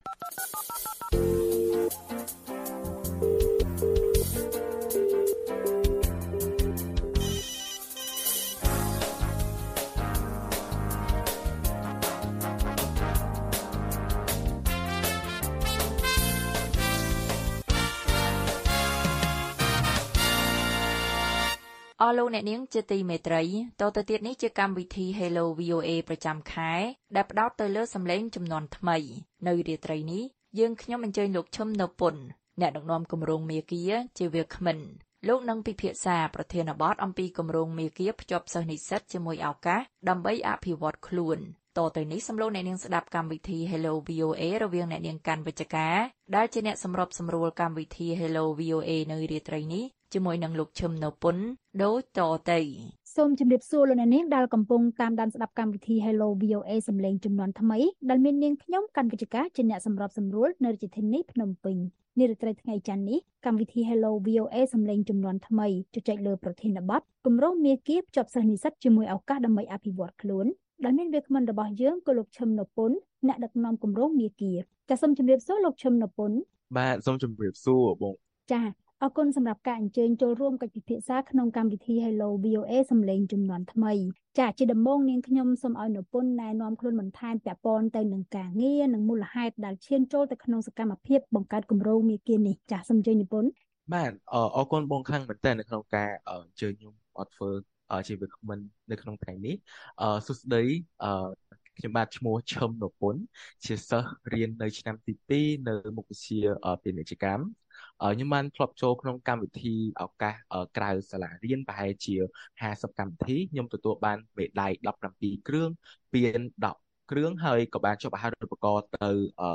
អស់លោកអ្នកនាងជាទីមេត្រីតទៅទៀតនេះជាកម្មវិធី Hello VOA ប្រចាំខែដែលផ្ដោតទៅលើសម្លេងចំនួនថ្មីនៅរាត្រីនេះយើងខ្ញុំអញ្ជើញលោកឈឹមនៅពុនអ្នកដឹកនាំគម្រោងមេគាជាវាគ្មិនលោកនឹងពិភាក្សាប្រធានបទអំពីគម្រោងមេគាភ្ជាប់សិស្សនិស្សិតជាមួយឱកាសដើម្បីអភិវឌ្ឍខ្លួនតទៅនេះសំឡេងអ្នកនាងស្ដាប់កម្មវិធី Hello VOA រវាងអ្នកនាងកាន់វិជ្ជការដែលជាអ្នកសម្របសម្រួលកម្មវិធី Hello VOA នៅរាត្រីនេះជាមួយនឹងលោកឈឹមនៅពុនដូចតទៅសូមជម្រាបសួរលោកអ្នកនាងដែលកំពុងតាមដានស្ដាប់កម្មវិធី Hello VOA សំឡេងជំនាន់ថ្មីដែលមាននាងខ្ញុំកាន់វិជ្ជការជាអ្នកសម្របសម្រួលនៅរាជធានីភ្នំពេញនារីត្រីថ្ងៃច័ន្ទនេះកម្មវិធី Hello VOA សំឡេងជំនាន់ថ្មីជជែកលើប្រធានបទគម្រោងមាគ៌ាភ្ជាប់សិស្សនិស្សិតជាមួយឱកាសដើម្បីអភិវឌ្ឍខ្លួនដែលមានវាគ្មិនរបស់យើងគឺលោកឈឹមនៅពុនអ្នកដឹកនាំគម្រោងមាគ៌ាចាសសូមជម្រាបសួរលោកឈឹមនៅពុនបាទសូមជម្រាបសួរបងចាអរគុណសម្រាប់ការអញ្ជើញចូលរួមកិច្ចពិភាក្សាក្នុងកម្មវិធី Hello VOA សំឡេងជំនាន់ថ្មីចាជាដំបូងនាងខ្ញុំសូមឲ្យនៅពុនណែនាំខ្លួនបន្ថែមពាក់ព័ន្ធទៅនឹងការងារនិងមូលហេតុដែលឈានចូលទៅក្នុងសកម្មភាពបង្កើតគម្រោងមាគ៌ានេះចាសូមអញ្ជើញនិពន្ធបាទអរគុណបងខាងមែនតើនៅក្នុងការអញ្ជើញខ្ញុំអត់ធ្វើជាវាគ្មិននៅក្នុងថ្ងៃនេះសួស្តីខ្ញុំបាទឈ្មោះឈឹមនពុនជាសិស្សរៀននៅឆ្នាំទី2នៅមុខវិជ្ជាពាណិជ្ជកម្មខ្ញុំបានធ្លាប់ចូលក្នុងកម្មវិធីឱកាសក្រៅសាលារៀនប្រហែលជា50កម្មវិធីខ្ញុំទទួលបានមេដាយ17គ្រឿងពាន10គ្រឿងហើយក៏បានជាប់អាហារូបករណ៍ទៅ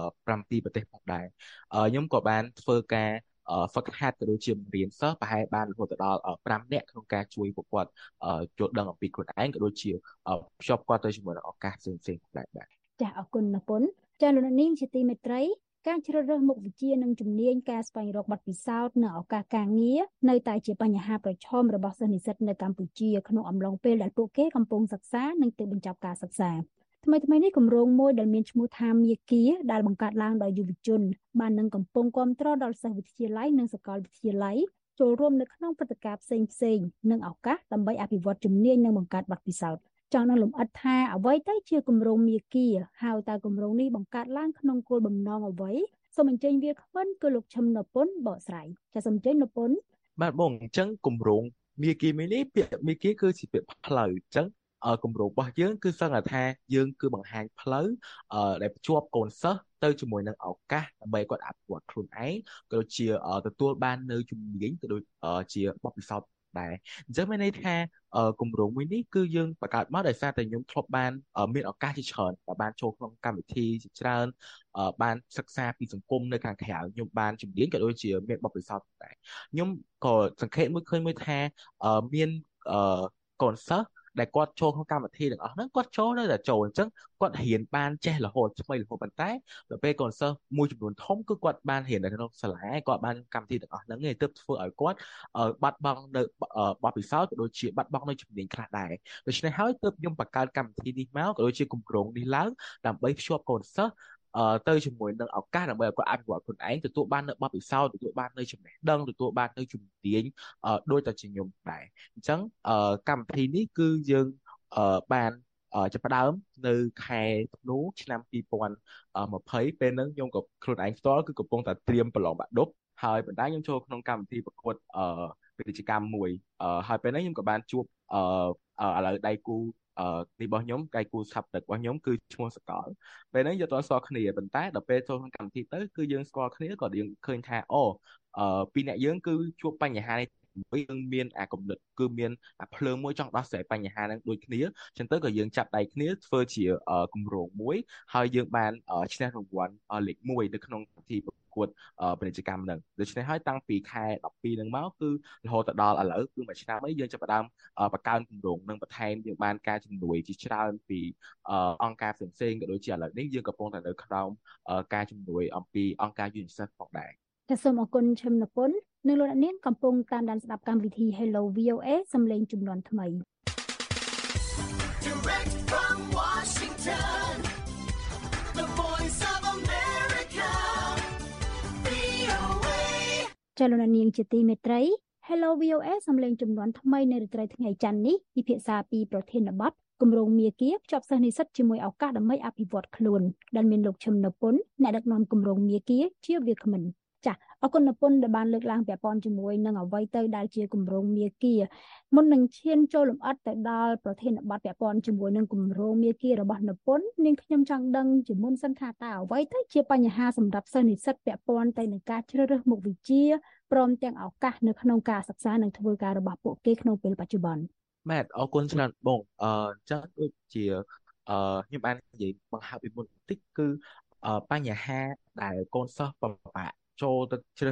7ប្រទេសផងដែរខ្ញុំក៏បានធ្វើការហ្វឹកហាត់ក៏ដូចជាបង្រៀនសិស្សប្រហែលបានរហូតដល់5នាក់ក្នុងការជួយពួកគាត់យល់ដឹងអំពីខ្លួនឯងក៏ដូចជាភ្ជាប់គាត់ទៅជាមួយនឹងឱកាសផ្សេងៗដែរបាទចាអរគុណនពុនចាលោកនាងជាទីមេត្រីការជ្រើសរើសមុខវិជ្ជានិងជំនាញការស្វែងរកបទពិសោធន៍និងឱកាសការងារនៅតែជាបញ្ហាប្រឈមរបស់សិស្សនិស្សិតនៅកម្ពុជាក្នុងអំឡុងពេលដែលពួកគេកំពុងសិក្សានិងទើបបញ្ចប់ការសិក្សាថ្មីៗនេះគម្រោងមួយដែលមានឈ្មោះថាមាគ៌ាដែលបង្កើតឡើងដោយយុវជនបាននឹងកំពុងគាំទ្រដល់សិស្សវិទ្យាល័យនិងសាកលវិទ្យាល័យចូលរួមនៅក្នុងព្រឹត្តិការណ៍ផ្សេងៗនិងឱកាសដើម្បីអភិវឌ្ឍជំនាញនិងបង្កើតបទពិសោធន៍ចង់នឹងលំអិតថាអ្វីទៅជាគម្រោងមាគ៌ាហើយតើគម្រោងនេះបង្កើតឡើងក្នុងគោលបំណងអ្វីសូមអញ្ជើញវាគ្មិនគឺលោកឈឹមនពុនបកស្រាយចាសសូមអញ្ជើញនពុនបាទបងអញ្ចឹងគម្រោងមាគ៌ាមួយនេះពាក្យមាគ៌ាគឺជាពាក្យផ្លូវអញ្ចឹងគម្រោងរបស់យើងគឺសង្កត់ថាយើងគឺបង្ហាញផ្លូវដែលភ្ជាប់កូនសិស្សទៅជាមួយនឹងឱកាសដើម្បីគាត់អភិវឌ្ឍខ្លួនឯងក៏ដូចជាទទួលបាននៅជំនាញក៏ដូចជាបទពិសោធន៍ដែរអញ្ចឹងមានន័យថាគម្រោងមួយនេះគឺយើងបង្កើតមកដោយសារតែខ្ញុំធ្លាប់បានមានឱកាសជាច្រើនដែលបានចូលក្នុងកម្មវិធីជាច្រើនបានសិក្សាពីសង្គមនៅខាងក្រៅខ្ញុំបានជំនាញក៏ដូចជាមានបទពិសោធន៍ដែរខ្ញុំក៏សង្កេតឃើញមួយថាមានកូនសិស្សដែលគាត់ចូលក្នុងកម្មវិធីទាំងអស់ហ្នឹងគាត់ចូលនៅតែចូលអញ្ចឹងគាត់រៀនបានចេះរហូតថ្មីរហូតប៉ុន្តែដល់ពេលកូនសិស្សមួយចំនួនធំគឺគាត់បានរៀននៅក្នុងសាលាគាត់បានកម្មវិធីទាំងអស់ហ្នឹងឯងទើបធ្វើឲ្យគាត់បាត់បង់នៅបទពិសោធន៍ក៏ដូចជាបាត់បង់នៅជំនាញខ្លះដែរដូច្នេះហើយទើបខ្ញុំបង្កើតកម្មវិធីនេះមកក៏ដូចជាគម្រោងនេះឡើងដើម្បីភ្ជាប់កូនសិស្សទៅជាមួយនឹងឱកាសដើម្បីឲ្យគាត់អភិវឌ្ឍខ្លួនឯងទទួលបាននៅបទពិសោធន៍ទទួលបាននៅចំណេះដឹងទទួលបាននៅជំនាញដូចតែជាខ្ញុំដែរអញ្ចឹងកម្មវិធីនេះគឺយើងបានចាប់ផ្ដើមនៅខែធ្នូឆ្នាំ2020ពេលហ្នឹងខ្ញុំក៏ខ្លួនឯងផ្ទាល់គឺកំពុងតែត្រៀមប្រឡងបាក់ឌុបហើយបណ្ដាខ្ញុំចូលក្នុងកម្មវិធីប្រកួតពាណិជ្ជកម្មមួយហើយពេលហ្នឹងខ្ញុំក៏បានជួបឥឡូវដៃគូនេះរបស់ខ្ញុំដៃគូស្ថាបនិករបស់ខ្ញុំគឺឈ្មោះសកលពេលហ្នឹងយើងអត់ស្គាល់គ្នាប៉ុន្តែដល់ពេលចូលក្នុងកម្មវិធីទៅគឺយើងស្គាល់គ្នាក៏យើងឃើញថាពីរអ្នកយើងគឺជួបបញ្ហានេះយើងមានអាគំនិតគឺមានអាភ្លើងមួយចង់ដោះស្រាយបញ្ហាហ្នឹងដូចគ្នាអញ្ចឹងទៅក៏យើងចាប់ដៃគ្នាធ្វើជាគម្រោងមួយហើយយើងបានឈ្នះរង្វាន់លេខ1នៅក្នុងពិធីប្រកួតពាណិជ្ជកម្មហ្នឹងដូច្នេះហើយតាំងពីខែ12ហ្នឹងមកគឺរហូតដល់ឥឡូវគឺមួយឆ្នាំហើយយើងចាប់ផ្ដើមបង្កើនគម្រោងនិងបន្ថែមយើងបានការជំនួយជាច្រើនពីអង្គការផ្សេងៗក៏ដូចជាឥឡូវនេះយើងកំពុងតែនៅក្នុងការជំនួយអំពីអង្គការ UNICEF ផងដែរចាសសូមអរគុណឈឹមនពុននិងលោកអ្នកនាងកំពុងតាមដានស្ដាប់កម្មវិធី Hello VOA សំឡេងជំនាន់ថ្មី Direct from Washington The Voice of America VOA ចាលោកអ្នកនាងជាទីមេត្រី Hello VOA សំឡេងជំនាន់ថ្មីនៅរាត្រីថ្ងៃច័ន្ទនេះពិភាក្សាពីប្រធានបទគម្រោងមាគ៌ាភ្ជាប់សិស្សនិស្សិតជាមួយឱកាសដើម្បីអភិវឌ្ឍខ្លួនដែលមានលោកឈឹមនពុនអ្នកដឹកនាំគម្រោងមាគ៌ាជាវាគ្មិនចាអរគុណនពុនដែលបានលើកឡើងពាក់ព័ន្ធជាមួយនឹងអ្វីទៅដែលជាគម្រោងមាគ៌ាមុននឹងឈានចូលលម្អិតទៅដល់ប្រធានបទពាក់ព័ន្ធជាមួយនឹងគម្រោងមាគ៌ារបស់នពុននាងខ្ញុំចង់ដឹងជាមុនសិនថាតើអ្វីទៅជាបញ្ហាសម្រាប់សិស្សនិស្សិតពាក់ព័ន្ធទៅនឹងការជ្រើសរើសមុខវិជ្ជាព្រមទាំងឱកាសនៅក្នុងការសិក្សានិងធ្វើការរបស់ពួកគេក្នុងពេលបច្ចុប្បន្នបាទអរគុណច្រើនបងចាស់ដូចជាខ្ញុំបាននិយាយបង្ហើបពីមុនបន្តិចគឺបញ្ហាដែលកូនសិស្សពិបាកចូលទៅជ្រើសរើស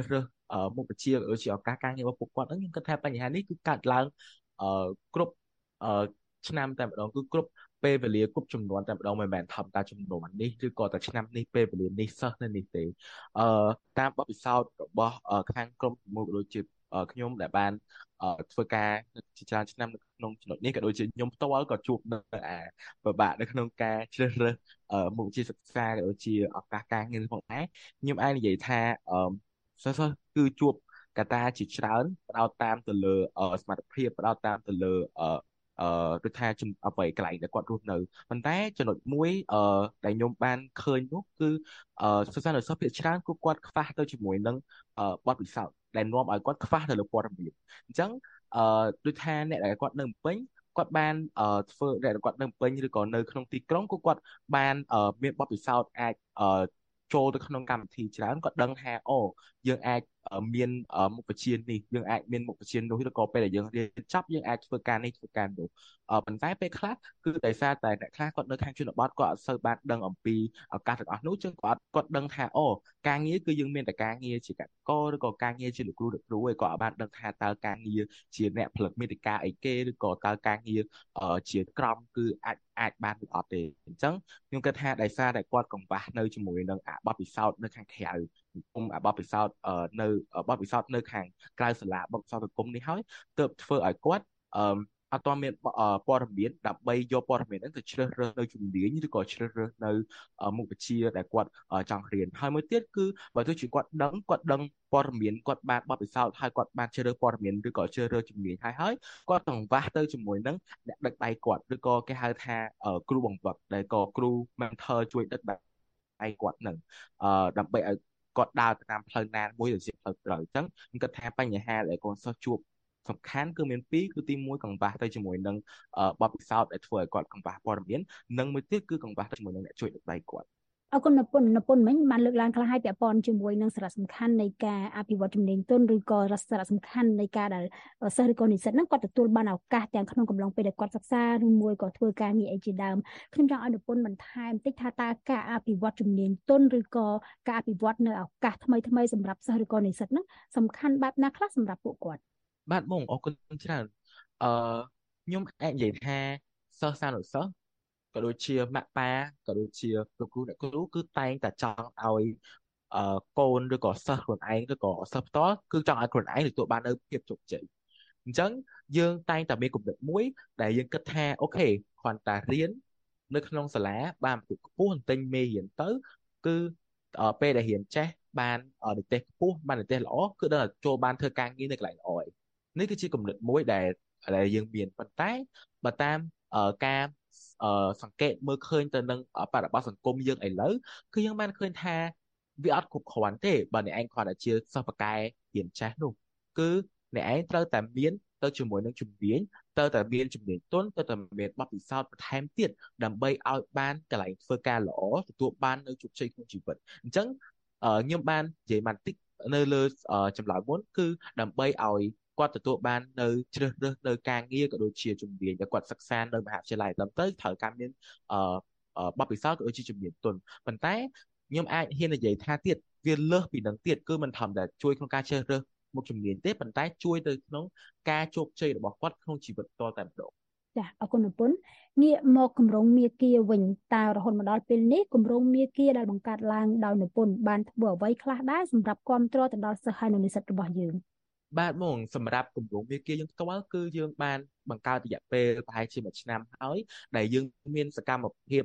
មុខវិជ្ជាក៏ដូចជាឱកាសការងាររបស់ពួកគាត់ហ្នឹងខ្ញុំគិតថាបញ្ហានេះគឺកើតឡើងគ្រប់ឆ្នាំតែម្ដងគឺគ្រប់ពេលវេលាគ្រប់ចំនួនតែម្ដងមិនមែនធម្មតាចំនួននេះឬក៏តែឆ្នាំនេះពេលវេលានេះសិស្សនៅនេះទេតាមបទពិសោធន៍របស់ខាងក្រុមមួយក៏ដូចជាខ្ញុំដែលបានធ្វើការជាច្រើនឆ្នាំនៅក្នុងចំណុចនេះក៏ដូចជាខ្ញុំផ្ទាល់ក៏ជួបនៅពិបាកនៅក្នុងការជ្រើសរើសមុខវិជ្ជាសិក្សាក៏ដូចជាឱកាសការងារផងដែរខ្ញុំអាចនិយាយថាសិស្សគឺជួបកត្តាជាច្រើនផ្ដោតតាមទៅលើសមត្ថភាពផ្ដោតតាមទៅលើដូចថាអ្វីកន្លែងដែលគាត់រស់នៅប៉ុន្តែចំណុចមួយដែលខ្ញុំបានឃើញនោះគឺសិស្សានុសិស្សភាគច្រើនគឺគាត់ខ្វះទៅជាមួយនឹងបទពិសោធន៍ដែលនាំឲ្យគាត់ខ្វះទៅលើព័ត៌មានអញ្ចឹងដូចថាអ្នកដែលគាត់នៅភ្នំពេញគាត់បានធ្វើដែលគាត់នៅភ្នំពេញឬក៏នៅក្នុងទីក្រុងគាត់បានមានបទពិសោធន៍អាចចូលទៅក្នុងកម្មវិធីច្រើនគាត់ដឹងថាយើងអាចមានមុខវិជ្ជានេះយើងអាចមានមុខវិជ្ជានោះឬក៏ពេលដែលយើងរៀនចប់យើងអាចធ្វើការនេះធ្វើការនោះប៉ុន្តែពេលខ្លះគឺដោយសារតែអ្នកខ្លះគាត់នៅខាងជនបទគាត់អត់សូវបានដឹងអំពីឱកាសទាំងអស់នោះចឹងគាត់ដឹងថាការងារគឺយើងមានតែការងារជាកសិករឬក៏ការងារជាលោកគ្រូឯងគាត់អត់បានដឹងថាតើការងារជាអ្នកផលិតមាតិកាអីគេឬក៏តើការងារជាក្រមគឺអាចបានឬអត់ទេអញ្ចឹងខ្ញុំគិតថាដោយសារតែគាត់កង្វះនៅជាមួយនឹងបទពិសោធន៍នៅខាងក្រៅគុំបទពិសោធន៍នៅបទពិសោធន៍នៅខាងក្រៅសាលាបទពិសោធន៍សង្គមនេះហើយទើបធ្វើឲ្យគាត់អត់ទាន់មានព័ត៌មានដើម្បីយកព័ត៌មានហ្នឹងទៅជ្រើសរើសនៅជំនាញឬក៏ជ្រើសរើសនៅមុខវិជ្ជាដែលគាត់ចង់រៀនហើយមួយទៀតគឺបើទោះជាគាត់ដឹងព័ត៌មានគាត់បានបទពិសោធន៍ហើយគាត់បានជ្រើសរើសព័ត៌មានឬក៏ជ្រើសរើសជំនាញហើយគាត់កង្វះទៅជាមួយនឹងអ្នកដឹកដៃគាត់ឬក៏គេហៅថាគ្រូបង្វឹកដែលក៏គ្រូ mentor ជួយដឹកដៃគាត់នឹងដើម្បីឲ្យគាត់ដើរទៅតាមផ្លូវណាមួយដែលជាផ្លូវត្រូវអញ្ចឹងខ្ញុំគិតថាបញ្ហាដែលកូនសិស្សជួបសំខាន់គឺមាន2គឺទី1កង្វះទៅជាមួយនឹងបទពិសោធន៍ដែលធ្វើឲ្យគាត់កង្វះព័ត៌មាននិងមួយទៀតគឺកង្វះទៅជាមួយនឹងអ្នកជួយដឹកដៃគាត់អរគុណប្រពន្ធមិញបានលើកឡើងខ្លះឲ្យពាក់ព័ន្ធជាមួយនឹងសារៈសំខាន់នៃការអភិវឌ្ឍជំនាញទន់ឬក៏សារៈសំខាន់នៃការដែលសិស្សឬក៏និស្សិតហ្នឹងគាត់ទទួលបានឱកាសទាំងក្នុងកំឡុងពេលដែលគាត់សិក្សាឬមួយក៏ធ្វើការងារអីជាដើមខ្ញុំចង់ឲ្យប្រពន្ធបន្ថែមបន្តិចថាតើការអភិវឌ្ឍជំនាញទន់ឬក៏ការអភិវឌ្ឍនៅឱកាសថ្មីសម្រាប់សិស្សឬក៏និស្សិតហ្នឹងសំខាន់បែបណាខ្លះសម្រាប់ពួកគាត់បាទបងអរគុណច្រើនខ្ញុំអាចនិយាយថាសិស្សសានុសិស្សក៏ដូចជាម៉ាក់ប៉ាក៏ដូចជាលោកគ្រូអ្នកគ្រូគឺតែងតែចង់ឲ្យកូនឬក៏សិស្សខ្លួនឯងឬក៏សិស្សផ្ទាល់គឺចង់ឲ្យខ្លួនឯងទទួលបាននូវភាពជោគជ័យអញ្ចឹងយើងតែងតែមានគំនិតមួយដែលយើងគិតថាអូខេគ្រាន់តែរៀននៅក្នុងសាលាបានបន្ទុកខ្ពស់ទិញមេរៀនទៅគឺពេលដែលរៀនចេះបាននិទេសខ្ពស់បាននិទេសល្អគឺដល់ចូលបានធ្វើការងារនៅកន្លែងល្អឯងនេះគឺជាគំនិតមួយដែលយើងមានប៉ុន្តែបើតាមការសង្កេតមើលឃើញទៅនឹងបរិបទសង្គមយើងឥឡូវគឺយើងបានឃើញថាវាអត់គ្រប់គ្រាន់ទេបើអ្នកឯងគ្រាន់តែជាសិស្សបកែរៀនចេះនោះគឺអ្នកឯងត្រូវតែមានទៅជាមួយនឹងជំនាញត្រូវតែមានជំនាញទន់ត្រូវតែមានបទពិសោធន៍បន្ថែមទៀតដើម្បីឲ្យបានកន្លែងធ្វើការល្អទទួលបាននៅជោគជ័យក្នុងជីវិតអញ្ចឹងខ្ញុំបាននិយាយបន្តិចនៅលើចម្លើយមុនគឺដើម្បីឲ្យគាត់ទទួលបាននៅជ្រើសរើសនៅការងារក៏ដូចជាជំនាញដែលគាត់សិក្សានៅមហាវិទ្យាល័យទៅត្រូវការមានបទពិសោធន៍ក៏ដូចជាជំនាញទន់ប៉ុន្តែខ្ញុំអាចហ៊ាននិយាយថាទៀតវាលើសពីនឹងទៀតគឺមិនធម្មតាជួយក្នុងការជ្រើសរើសមុខជំនាញទេប៉ុន្តែជួយទៅក្នុងការជោគជ័យរបស់គាត់ក្នុងជីវិតផ្ទាល់តែម្ដងចាអរគុណប្រពន្ធងាកមកគម្រោងមាគ៌ាវិញតើរហូតមកដល់ពេលនេះគម្រោងមាគ៌ាដែលបង្កើតឡើងដោយប្រពន្ធបានធ្វើអ្វីខ្លះដែរសម្រាប់គ្រប់គ្រងទៅដល់សិស្សហើយនិងនិស្សិតរបស់យើងបាទមកសម្រាប់គម្រោងមាគ៌ាយើងផ្ទាល់គឺយើងបានបង្កើតរយៈពេលប្រហែលជា1ឆ្នាំហើយដែលយើងមានសកម្មភាព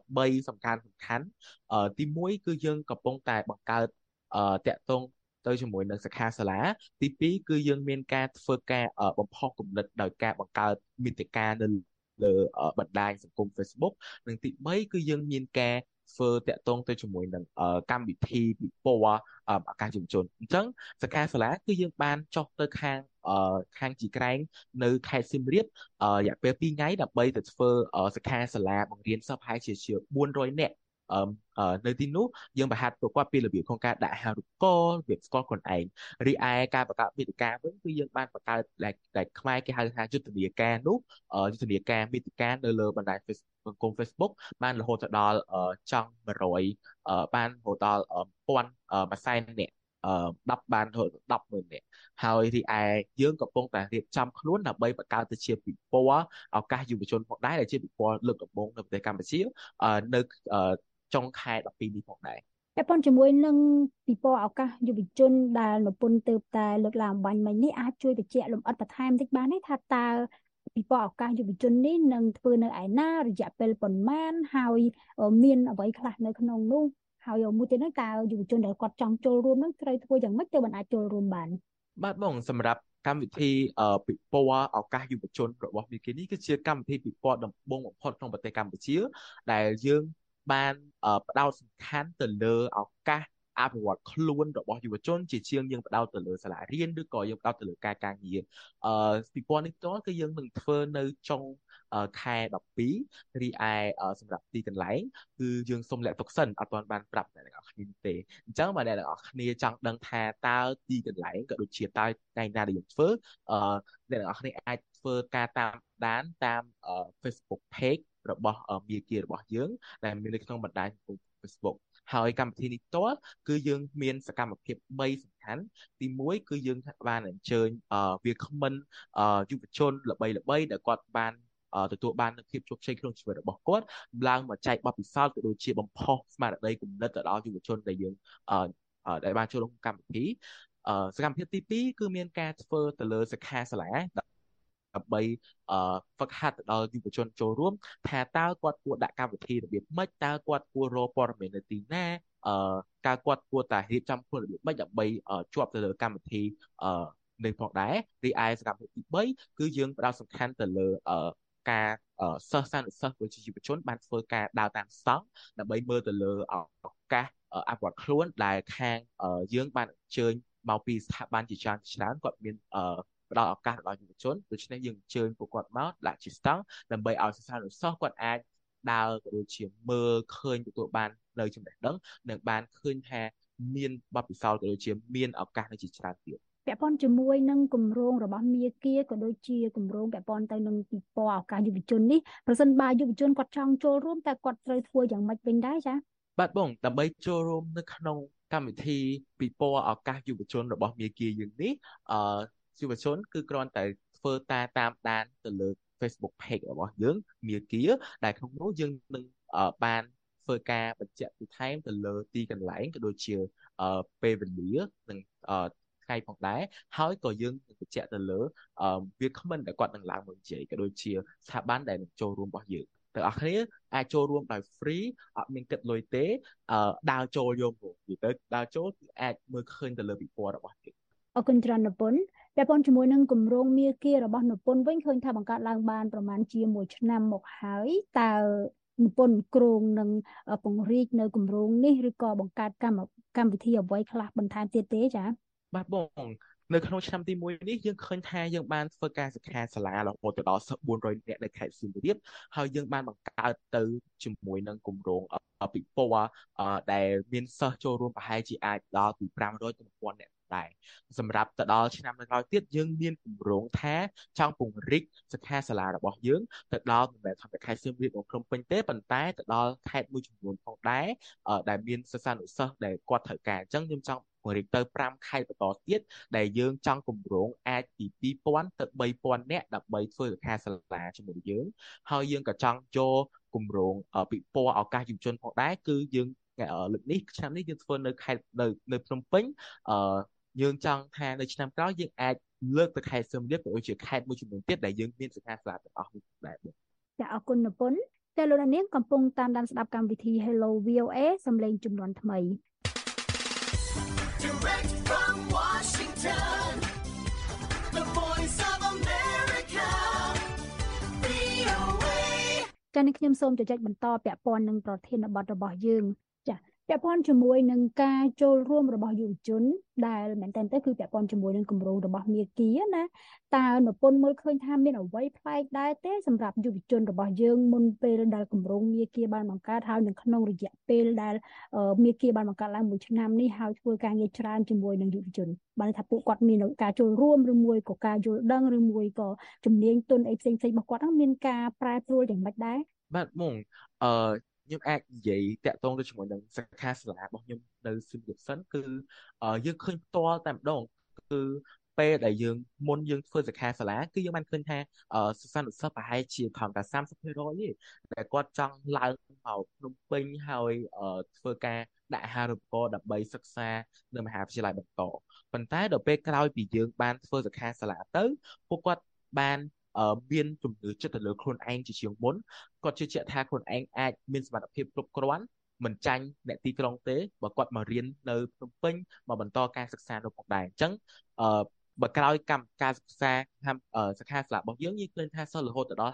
3សំខាន់ទី1គឺយើងកំពុងតែបង្កើតតាក់ទងទៅជាមួយនឹងសិក្ខាសាលាទី2គឺយើងមានការធ្វើការបំផុសគំនិតដោយការបង្កើតមាតិកានៅលើបណ្ដាញសង្គម Facebook និងទី3គឺយើងមានការធ្វើតាក់ទងទៅជាមួយនឹងកម្មវិធីពិព័រណ៍អាកាសយានយន្តអញ្ចឹងសិក្ខាសាលាគឺយើងបានចុះទៅខាងជីក្រែងនៅខេត្តសៀមរាបរយៈពេល2ថ្ងៃដើម្បីទៅធ្វើសិក្ខាសាលាបង្រៀនសិស្សប្រហែលជា400នាក់នៅទីនោះយើងបង្ហាត់ពួកគាត់ពីរបៀបក្នុងការដាក់អាហារូបករណ៍របៀបស្គាល់ខ្លួនឯងរីឯការបង្កើតមាតិកាវិញគឺយើងបានបង្កើតដែលខ្មែរគេហៅថាយុទ្ធនាការនោះយុទ្ធនាការមាតិកានៅលើបណ្ដាញសង្គម Facebook បានរហូតដល់ចង់100បានរហូតដល់1000មួយសែននាក់ 10បានរហូតដល់100000នាក់ហើយរីឯយើងកំពុងតែរៀបចំខ្លួនដើម្បីបង្កើតទៅជាពិព័រណ៍ឱកាសយុវជនផងដែរដែលជាពិព័រណ៍លើកដំបូងនៅប្រទេសកម្ពុជានៅចុងខែ12នេះផងដែរតែប៉ុនជាមួយនឹងពិព័រណ៍ឱកាសយុវជនដែលនពុនទៅតែលើកឡើងបាញ់មិញនេះអាចជួយបញ្ជាក់លម្អិតបន្ថែមតិចបានទេថាតើពិព័រណ៍ឱកាសយុវជននេះនឹងធ្វើនៅឯណារយៈពេលប៉ុន្មានហើយមានអ្វីខ្លះនៅក្នុងនោះហើយមួយទៀតនោះតើយុវជនដែលគាត់ចង់ចូលរួមនឹងត្រូវធ្វើយ៉ាងម៉េចទើបអាចចូលរួមបានបាទបងសម្រាប់កម្មវិធីពិព័រណ៍ឱកាសយុវជនរបស់មេគីនេះគឺជាកម្មវិធីពិព័រណ៍ដំបូងបំផុតក្នុងប្រទេសកម្ពុជាដែលយើងបានផ្ដោតសំខាន់ទៅលើឱកាសអភិវឌ្ឍខ្លួនរបស់យុវជនជាជាងយើងផ្ដោតទៅលើសាលារៀនឬក៏យើងផ្ដោតទៅលើការងារពិព័រណ៍នេះផ្ទាល់គឺយើងនឹងធ្វើនៅចុងខែ12រីឯសម្រាប់ទីកន្លែងគឺយើងសូមលាក់ទុកសិនអត់ទាន់បានប្រាប់អ្នកទាំងអស់គ្នាទេអញ្ចឹងបើអ្នកទាំងអស់គ្នាចង់ដឹងថាតើទីកន្លែងក៏ដូចជាតើថ្ងៃណាដែលយើងធ្វើអ្នកទាំងអស់គ្នាអាចធ្វើការតាមដានតាម Facebook page របស់មាគ៌ារបស់យើងដែលមាននៅក្នុងបណ្ដាញ Facebook ហើយកម្មវិធីនេះផ្ទាល់គឺយើងមានសកម្មភាព3សំខាន់ទី1គឺយើងបានអញ្ជើញវាគ្មិនយុវជនល្បីៗដែលគាត់បានទទួលបាននូវភាពជោគជ័យក្នុងជីវិតរបស់គាត់ឡើងមកចែកបទពិសោធន៍ក៏ដូចជាបំផុសស្មារតីគំនិតទៅដល់យុវជនដែលយើងដែលបានចូលក្នុងកម្មវិធីសកម្មភាពទី2គឺមានការធ្វើទៅលើសិក្ខាសាលាដើម្បីហ្វឹកហាត់ទៅដល់យុវជនចូលរួមថាតើគាត់គួរដាក់កម្មវិធីរបៀបម៉េចតើគាត់គួររកព័ត៌មាននៅទីណាតើគាត់គួរតែរៀបចំខ្លួនរបៀបម៉េចដើម្បីជាប់ទៅលើកម្មវិធីនេះផងដែររីឯសកម្មភាពទី3គឺយើងផ្ដោតសំខាន់ទៅលើការសិស្សសានុសិស្សដូចជាយុវជនបានធ្វើការដើរតាមសង្ឃដើម្បីមើលទៅលើឱកាសអភិវឌ្ឍខ្លួនដែលខាងយើងបានអញ្ជើញមកពីស្ថាប័នជាច្រើនគាត់មានផ្ដល់ឱកាសដល់យុវជនដូច្នេះយើងអញ្ជើញពួកគាត់មកដាក់ជាស្តង់ដើម្បីឲ្យសិស្សានុសិស្សគាត់អាចដើរក៏ដូចជាមើលឃើញទទួលបាននៅចំណេះដឹងនិងបានឃើញថាមានបទពិសោធន៍ក៏ដូចជាមានឱកាសនៅជាច្រើនទៀតពាក់ព័ន្ធជាមួយនឹងគម្រោងរបស់មាគ៌ាក៏ដូចជាគម្រោងពាក់ព័ន្ធទៅនឹងពិព័រណ៍ឱកាសយុវជននេះប្រសិនបើយុវជនគាត់ចង់ចូលរួមតែគាត់ត្រូវធ្វើយ៉ាងម៉េចវិញដែរចា៎បាទបងដើម្បីចូលរួមនៅក្នុងកម្មវិធីពិព័រណ៍ឱកាសយុវជនរបស់មាគ៌ាយើងនេះយុវជនគឺគ្រាន់តែធ្វើតាមដានទៅលើ Facebook page របស់យើងមាគ៌ាដែលក្នុងនោះយើងនឹងបានធ្វើការបញ្ជាក់បន្ថែមទៅលើទីកន្លែងក៏ដូចជាពេលវេលានិងថ្ងៃផងដែរហើយក៏យើងនឹងបញ្ជាក់ទៅលើវាគ្មិនដែលគាត់នឹងឡើងមកនិយាយក៏ដូចជាស្ថាប័នដែលនឹងចូលរួមរបស់យើងទាំងអស់គ្នាអាចចូលរួមដោយ free អត់មានគិតលុយទេដើរចូលយកមកនិយាយទៅដើរចូលគឺអាចមើលឃើញទៅលើពិព័រណ៍របស់យើងអរគុណច្រើននពុនពាក់ព័ន្ធជាមួយនឹងគម្រោងមាគ៌ារបស់នពុនវិញឃើញថាបង្កើតឡើងបានប្រហែលជាមួយឆ្នាំមកហើយតើនពុនគ្រោងនឹងពង្រីកនៅគម្រោងនេះឬក៏បង្កើតកម្មវិធីអ្វីខ្លះបន្ថែមទៀតទេចា៎បាទបងនៅក្នុងឆ្នាំទី1នេះយើងឃើញថាយើងបានធ្វើការសិក្ខាសាលារហូតដល់សិស្ស400នាក់នៅខេត្តសៀមរាបហើយយើងបានបង្កើតទៅជាមួយនឹងគម្រោងពិព័រណ៍ដែលមានសិស្សចូលរួមប្រហែលជាអាចដល់ពី500ទៅ1000នាក់ដែរសម្រាប់ទៅដល់ឆ្នាំក្រោយទៀតយើងមានគម្រោងថាចង់ពង្រីកសិក្ខាសាលារបស់យើងទៅដល់មិនមែនខេត្តសៀមរាបនិងភ្នំពេញទេប៉ុន្តែទៅដល់ខេត្តមួយចំនួនផងដែរដែលមានសិស្សានុសិស្សដែលគាត់ត្រូវការអញ្ចឹងខ្ញុំចង់ពង្រីកទៅ5ខេត្តបន្តទៀតដែលយើងចង់គម្រោងអាចពី2000ទៅ3000នាក់ដើម្បីធ្វើសិក្ខាសាលាជាមួយយើងហើយយើងក៏ចង់យកគម្រោងពិព័រណ៍ឱកាសយុវជនផងដែរគឺយើងលើកនេះឆ្នាំនេះយើងធ្វើនៅខេត្តនៅភ្នំពេញយើងចង់ថានៅឆ្នាំក្រោយយើងអាចលើកទៅខេត្តសៀមរាបក៏ដូចជាខេត្តមួយចំនួនទៀតដែលយើងមានសិក្ខាសាលាទាំងអស់នេះដែរបងចាអរគុណនពុនតែលោកនាងកំពុងតាមដានស្ដាប់កម្មវិធី Hello VOA សំឡេងជំនាន់ថ្មី Direct from Washington The Voice of America VOA ចា៎នេះខ្ញុំសូមជជែកបន្តពាក់ព័ន្ធនឹងប្រធានបទរបស់យើងចា៎ពាក់ព័ន្ធជាមួយនឹងការចូលរួមរបស់យុវជនដែលមែនតើគឺពាក់ព័ន្ធជាមួយនឹងគម្រោងរបស់មាគ៌ាណាតើនពុនមើលឃើញថាមានអ្វីប្លែកដែរទេសម្រាប់យុវជនរបស់យើងមុនពេលដែលគម្រោងមាគ៌ាបានបង្កើតហើយនៅក្នុងរយៈពេលដែលមាគ៌ាបានបង្កើតឡើង1ឆ្នាំនេះហើយធ្វើការងារច្រើនជាមួយនឹងយុវជនបានថាពួកគាត់មានការចូលរួមឬមួយក៏ការយល់ដឹងឬមួយក៏ជំនាញទុនអីផ្សេងៗរបស់គាត់ហ្នឹងមានការប្រែប្រួលយ៉ាងម៉េចដែរបាទមុងខ្ញុំអាចនិយាយតាក់ទងទៅជាមួយនឹងសិក្ខាសាលារបស់ខ្ញុំនៅសៀមរាបសិនគឺយើងឃើញផ្ទាល់តែម្ដងគឺពេលដែលមុនយើងធ្វើសិក្ខាសាលាគឺយើងបានឃើញថាសិស្សានុសិស្សប្រហែលជាត្រឹមតែ 30% ទេដែលគាត់ចង់ឡើងមកភ្នំពេញហើយធ្វើការដាក់អាហារូបករណ៍ដើម្បីសិក្សានៅមហាវិទ្យាល័យបន្តប៉ុន្តែដល់ពេលក្រោយពីយើងបានធ្វើសិក្ខាសាលាទៅពួកគាត់បានមានជំនឿចិត្តទៅលើខ្លួនឯងជាជាងមុនគាត់ជឿជាក់ថាខ្លួនឯងអាចមានសមត្ថភាពគ្រប់គ្រាន់មិនចាញ់អ្នកទីក្រុងទេបើគាត់មករៀននៅភ្នំពេញមកបន្តការសិក្សានៅផងដែរអញ្ចឹងបើក្រោយកម្មការសិក្សាសិក្ខាសាលារបស់យើងឃើញថាសិស្សរហូតដល់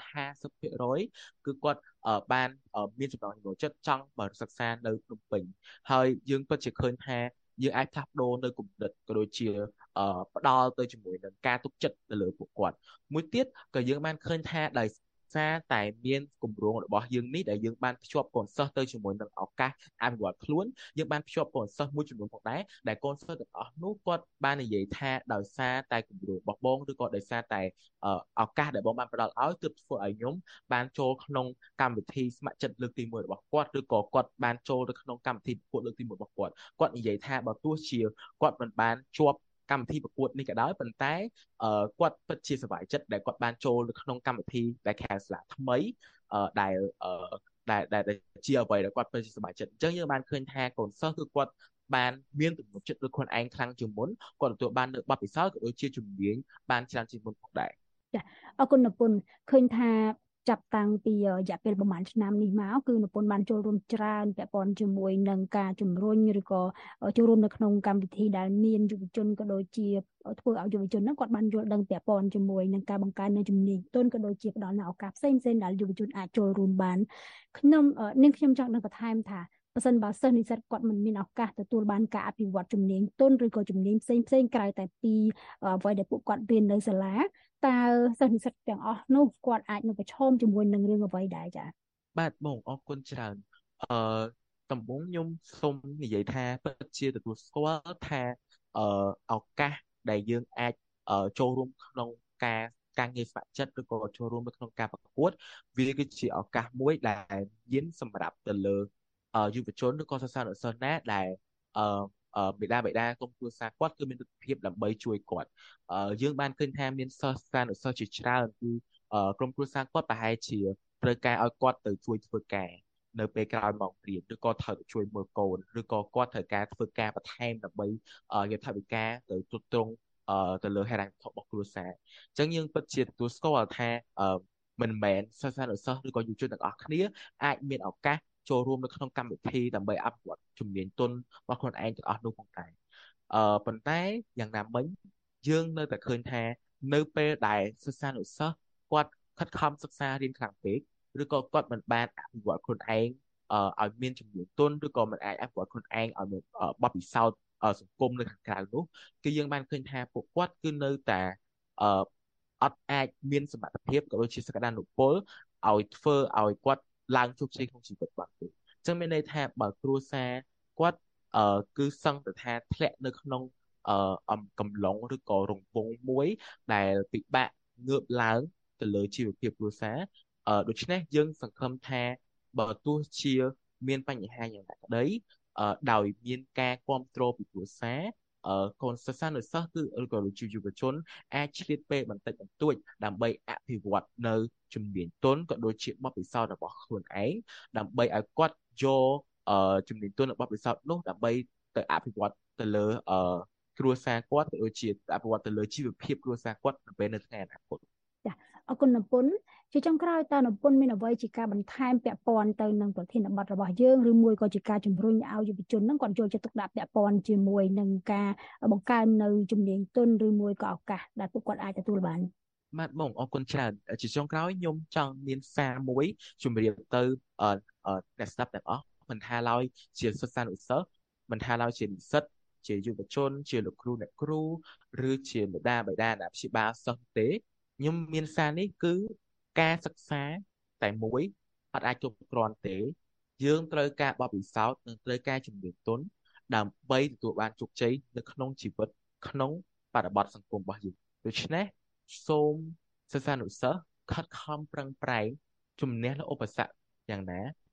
50% គឺគាត់បានមានចំណង់ចំណូលចិត្តចង់មកសិក្សានៅភ្នំពេញហើយយើងពិតជាឃើញថាយើងអាចផ្លាស់ប្ដូរនៅគំនិតក៏ដូចជាផ្ដល់ទៅជាមួយនឹងការទុកចិត្តទៅលើពួកគាត់មួយទៀតក៏យើងបានឃើញថាដោយសារតែមានគម្រោងរបស់យើងនេះដែលយើងបានភ្ជាប់កូនសិស្សទៅជាមួយនឹងឱកាសអភិវឌ្ឍខ្លួនយើងបានភ្ជាប់កូនសិស្សមួយចំនួនផងដែរដែលកូនសិស្សទាំងអស់នោះគាត់បាននិយាយថាដោយសារតែគម្រោងរបស់បងឬក៏ដោយសារតែឱកាសដែលបងបានផ្ដល់ឲ្យទើបធ្វើឲ្យខ្ញុំបានចូលក្នុងកម្មវិធីស្ម័គ្រចិត្តលើកទី1របស់គាត់ឬក៏គាត់បានចូលទៅក្នុងកម្មវិធីប្រកួតលើកទី1របស់គាត់និយាយថាបើទោះជាគាត់មិនបានជាប់កម្មវិធីប្រកួតនេះក៏ដោយប៉ុន្តែគាត់ពិតជាសប្បាយចិត្តដែលគាត់បានចូលនៅក្នុងកម្មវិធីដែលខាងសាលាថ្មីដែលជាអ្វីដែលគាត់ពិតជាសប្បាយចិត្តអញ្ចឹងយើងបានឃើញថាកូនសិស្សគឺគាត់បានមានទំនុកចិត្តលើខ្លួនឯងខ្លាំងជាងមុនគាត់ទទួលបាននៅបទពិសោធន៍ក៏ដូចជាជំនាញបានច្រើនជាងមុនផងដែរចាអរគុណនពុនឃើញថាចាប់តាំងពីរយៈពេលប្រហែលឆ្នាំនេះមកគឺនពុនបានចូលរួមច្រើនពាក់ព័ន្ធជាមួយនឹងការជំរុញឬក៏ចូលរួមនៅក្នុងកម្មវិធីដែលមានយុវជនក៏ដូចជាធ្វើឲ្យយុវជនហ្នឹងគាត់បានយល់ដឹងពាក់ព័ន្ធជាមួយនឹងការបង្កើននៅជំនាញទន់ក៏ដូចជាផ្ដល់នូវឱកាសផ្សេងៗដែលយុវជនអាចចូលរួមបានខ្ញុំចង់នឹងបន្ថែមថាបើសិនបើសិស្សនិស្សិតគាត់មិនមានឱកាសទទួលបានការអភិវឌ្ឍជំនាញទន់ឬក៏ជំនាញផ្សេងក្រៅតែពីអ្វីដែលពួកគាត់រៀននៅសាលាតើសិស្សនិស្សិតទាំងអស់នោះគាត់អាចនឹងប្រឈមជាមួយនឹងរឿងអ្វីដែរចា៎បាទបងអរគុណច្រើនដំបូងខ្ញុំសូមនិយាយថាពិតជាទទួលស្គាល់ថាឱកាសដែលយើងអាចចូលរួមក្នុងការងារស្ម័គ្រចិត្តឬក៏ចូលរួមនៅក្នុងការប្រកួតវាគឺជាឱកាសមួយដែលមានសម្រាប់ទៅលើយុវជនឬក៏សិស្សានុសិស្សណាដែលបេដាក្រុមគ្រួសារគាត់គឺមានលទ្ធភាពដើម្បីជួយគាត់យើងបានឃើញថាមានសិស្សានុសិស្សជាច្រើនគឺក្រុមគ្រួសារគាត់ប្រហែលជាត្រូវការឲ្យគាត់ទៅជួយធ្វើការនៅពេលក្រោយមករៀនឬក៏ត្រូវទៅជួយមើលកូនឬក៏គាត់ត្រូវការធ្វើការបន្ថែមដើម្បីយកថវិកាទៅទ្រទ្រង់ទៅលើហេដ្ឋារចនាសម្ព័ន្ធរបស់គ្រួសារអញ្ចឹងយើងពិតជាទទួលស្គាល់ថាមិនមែនសិស្សានុសិស្សឬក៏យុវជនទាំងអស់គ្នាអាចមានឱកាសចូលរួមនៅក្នុងកម្មវិធីដើម្បីអភិវឌ្ឍជំនាញទន់របស់ខ្លួនឯងទាំងអស់នោះផងដែរប៉ុន្តែយ៉ាងណាមិញយើងនៅតែឃើញថានៅពេលដែលសិស្សានុសិស្សគាត់ខិតខំសិក្សារៀនខ្លាំងពេកឬក៏គាត់មិនបានអភិវឌ្ឍខ្លួនឯងឲ្យមានជំនាញទន់ឬក៏មិនអាចអភិវឌ្ឍខ្លួនឯងឲ្យមានបទពិសោធន៍សង្គមនៅខាងក្រៅនោះគឺយើងបានឃើញថាពួកគាត់គឺនៅតែអត់អាចមានសមត្ថភាពក៏ដូចជាសក្តានុពលឲ្យធ្វើឲ្យគាត់ឡើងជោគជ័យក្នុងជីវិតបានទេអញ្ចឹងមានន័យថាបើគ្រួសារគាត់គឺសឹងតែថាធ្លាក់នៅក្នុងកំឡុងឬក៏រង្វង់មួយដែលពិបាកងើបឡើងទៅលើជីវភាពគ្រួសារដូច្នេះយើងសង្ឃឹមថាបើទោះជាមានបញ្ហាយ៉ាងណាក្តីដោយមានការគ្រប់គ្រងពីគ្រួសារកូនសិស្សានុសិស្សគឺឬក៏យុវជនអាចឆ្លៀតពេលបន្តិចបន្តួចដើម្បីអភិវឌ្ឍនៅជំនាញទន់ក៏ដូចជាបទពិសោធន៍របស់ខ្លួនឯងដើម្បីឲ្យគាត់យកជំនាញទន់របស់បទពិសោធន៍នោះដើម្បីទៅអភិវឌ្ឍទៅលើគ្រួសារគាត់ក៏ដូចជាអភិវឌ្ឍទៅលើជីវភាពគ្រួសារគាត់នៅពេលនៅថ្ងៃអនាគតចាអរគុណនពុនជាចុងក្រោយតើនពុនមានអ្វីជាការបន្ថែមពាក់ព័ន្ធទៅនឹងប្រធានបទរបស់យើងឬមួយក៏ជាការជំរុញឲ្យយុវជនហ្នឹងគាត់យកចិត្តទុកដាក់ពាក់ព័ន្ធជាមួយនឹងការបង្កើននៅជំនាញទន់ឬមួយក៏ឱកាសដែលពួកគាត់អាចទទួលបានបាទបងអរគុណច្រើនជាចុងក្រោយខ្ញុំចង់មានសារមួយជម្រាបទៅអ្នកស្ដាប់ទាំងអស់មិនថាឡើយជាសិស្សានុសិស្សមិនថាឡើយជានិស្សិតជាយុវជនជាលោកគ្រូអ្នកគ្រូឬជាមាតាបិតាអ្នកព្យាបាលសិស្សទេខ្ញុំមានសារនេះគឺការសិក្សាតែមួយអត់អាចគ្រប់គ្រាន់ទេយើងត្រូវការបទពិសោធន៍និងត្រូវការជំនាញទន់ដើម្បីទទួលបានជោគជ័យនៅក្នុងជីវិតក្នុងបរិបទសង្គមរបស់យើងដូច្នេះសូមសិស្សានុសិស្សខិតខំប្រឹងប្រែងជំនះលើឧបសគ្គយ៉ាងណា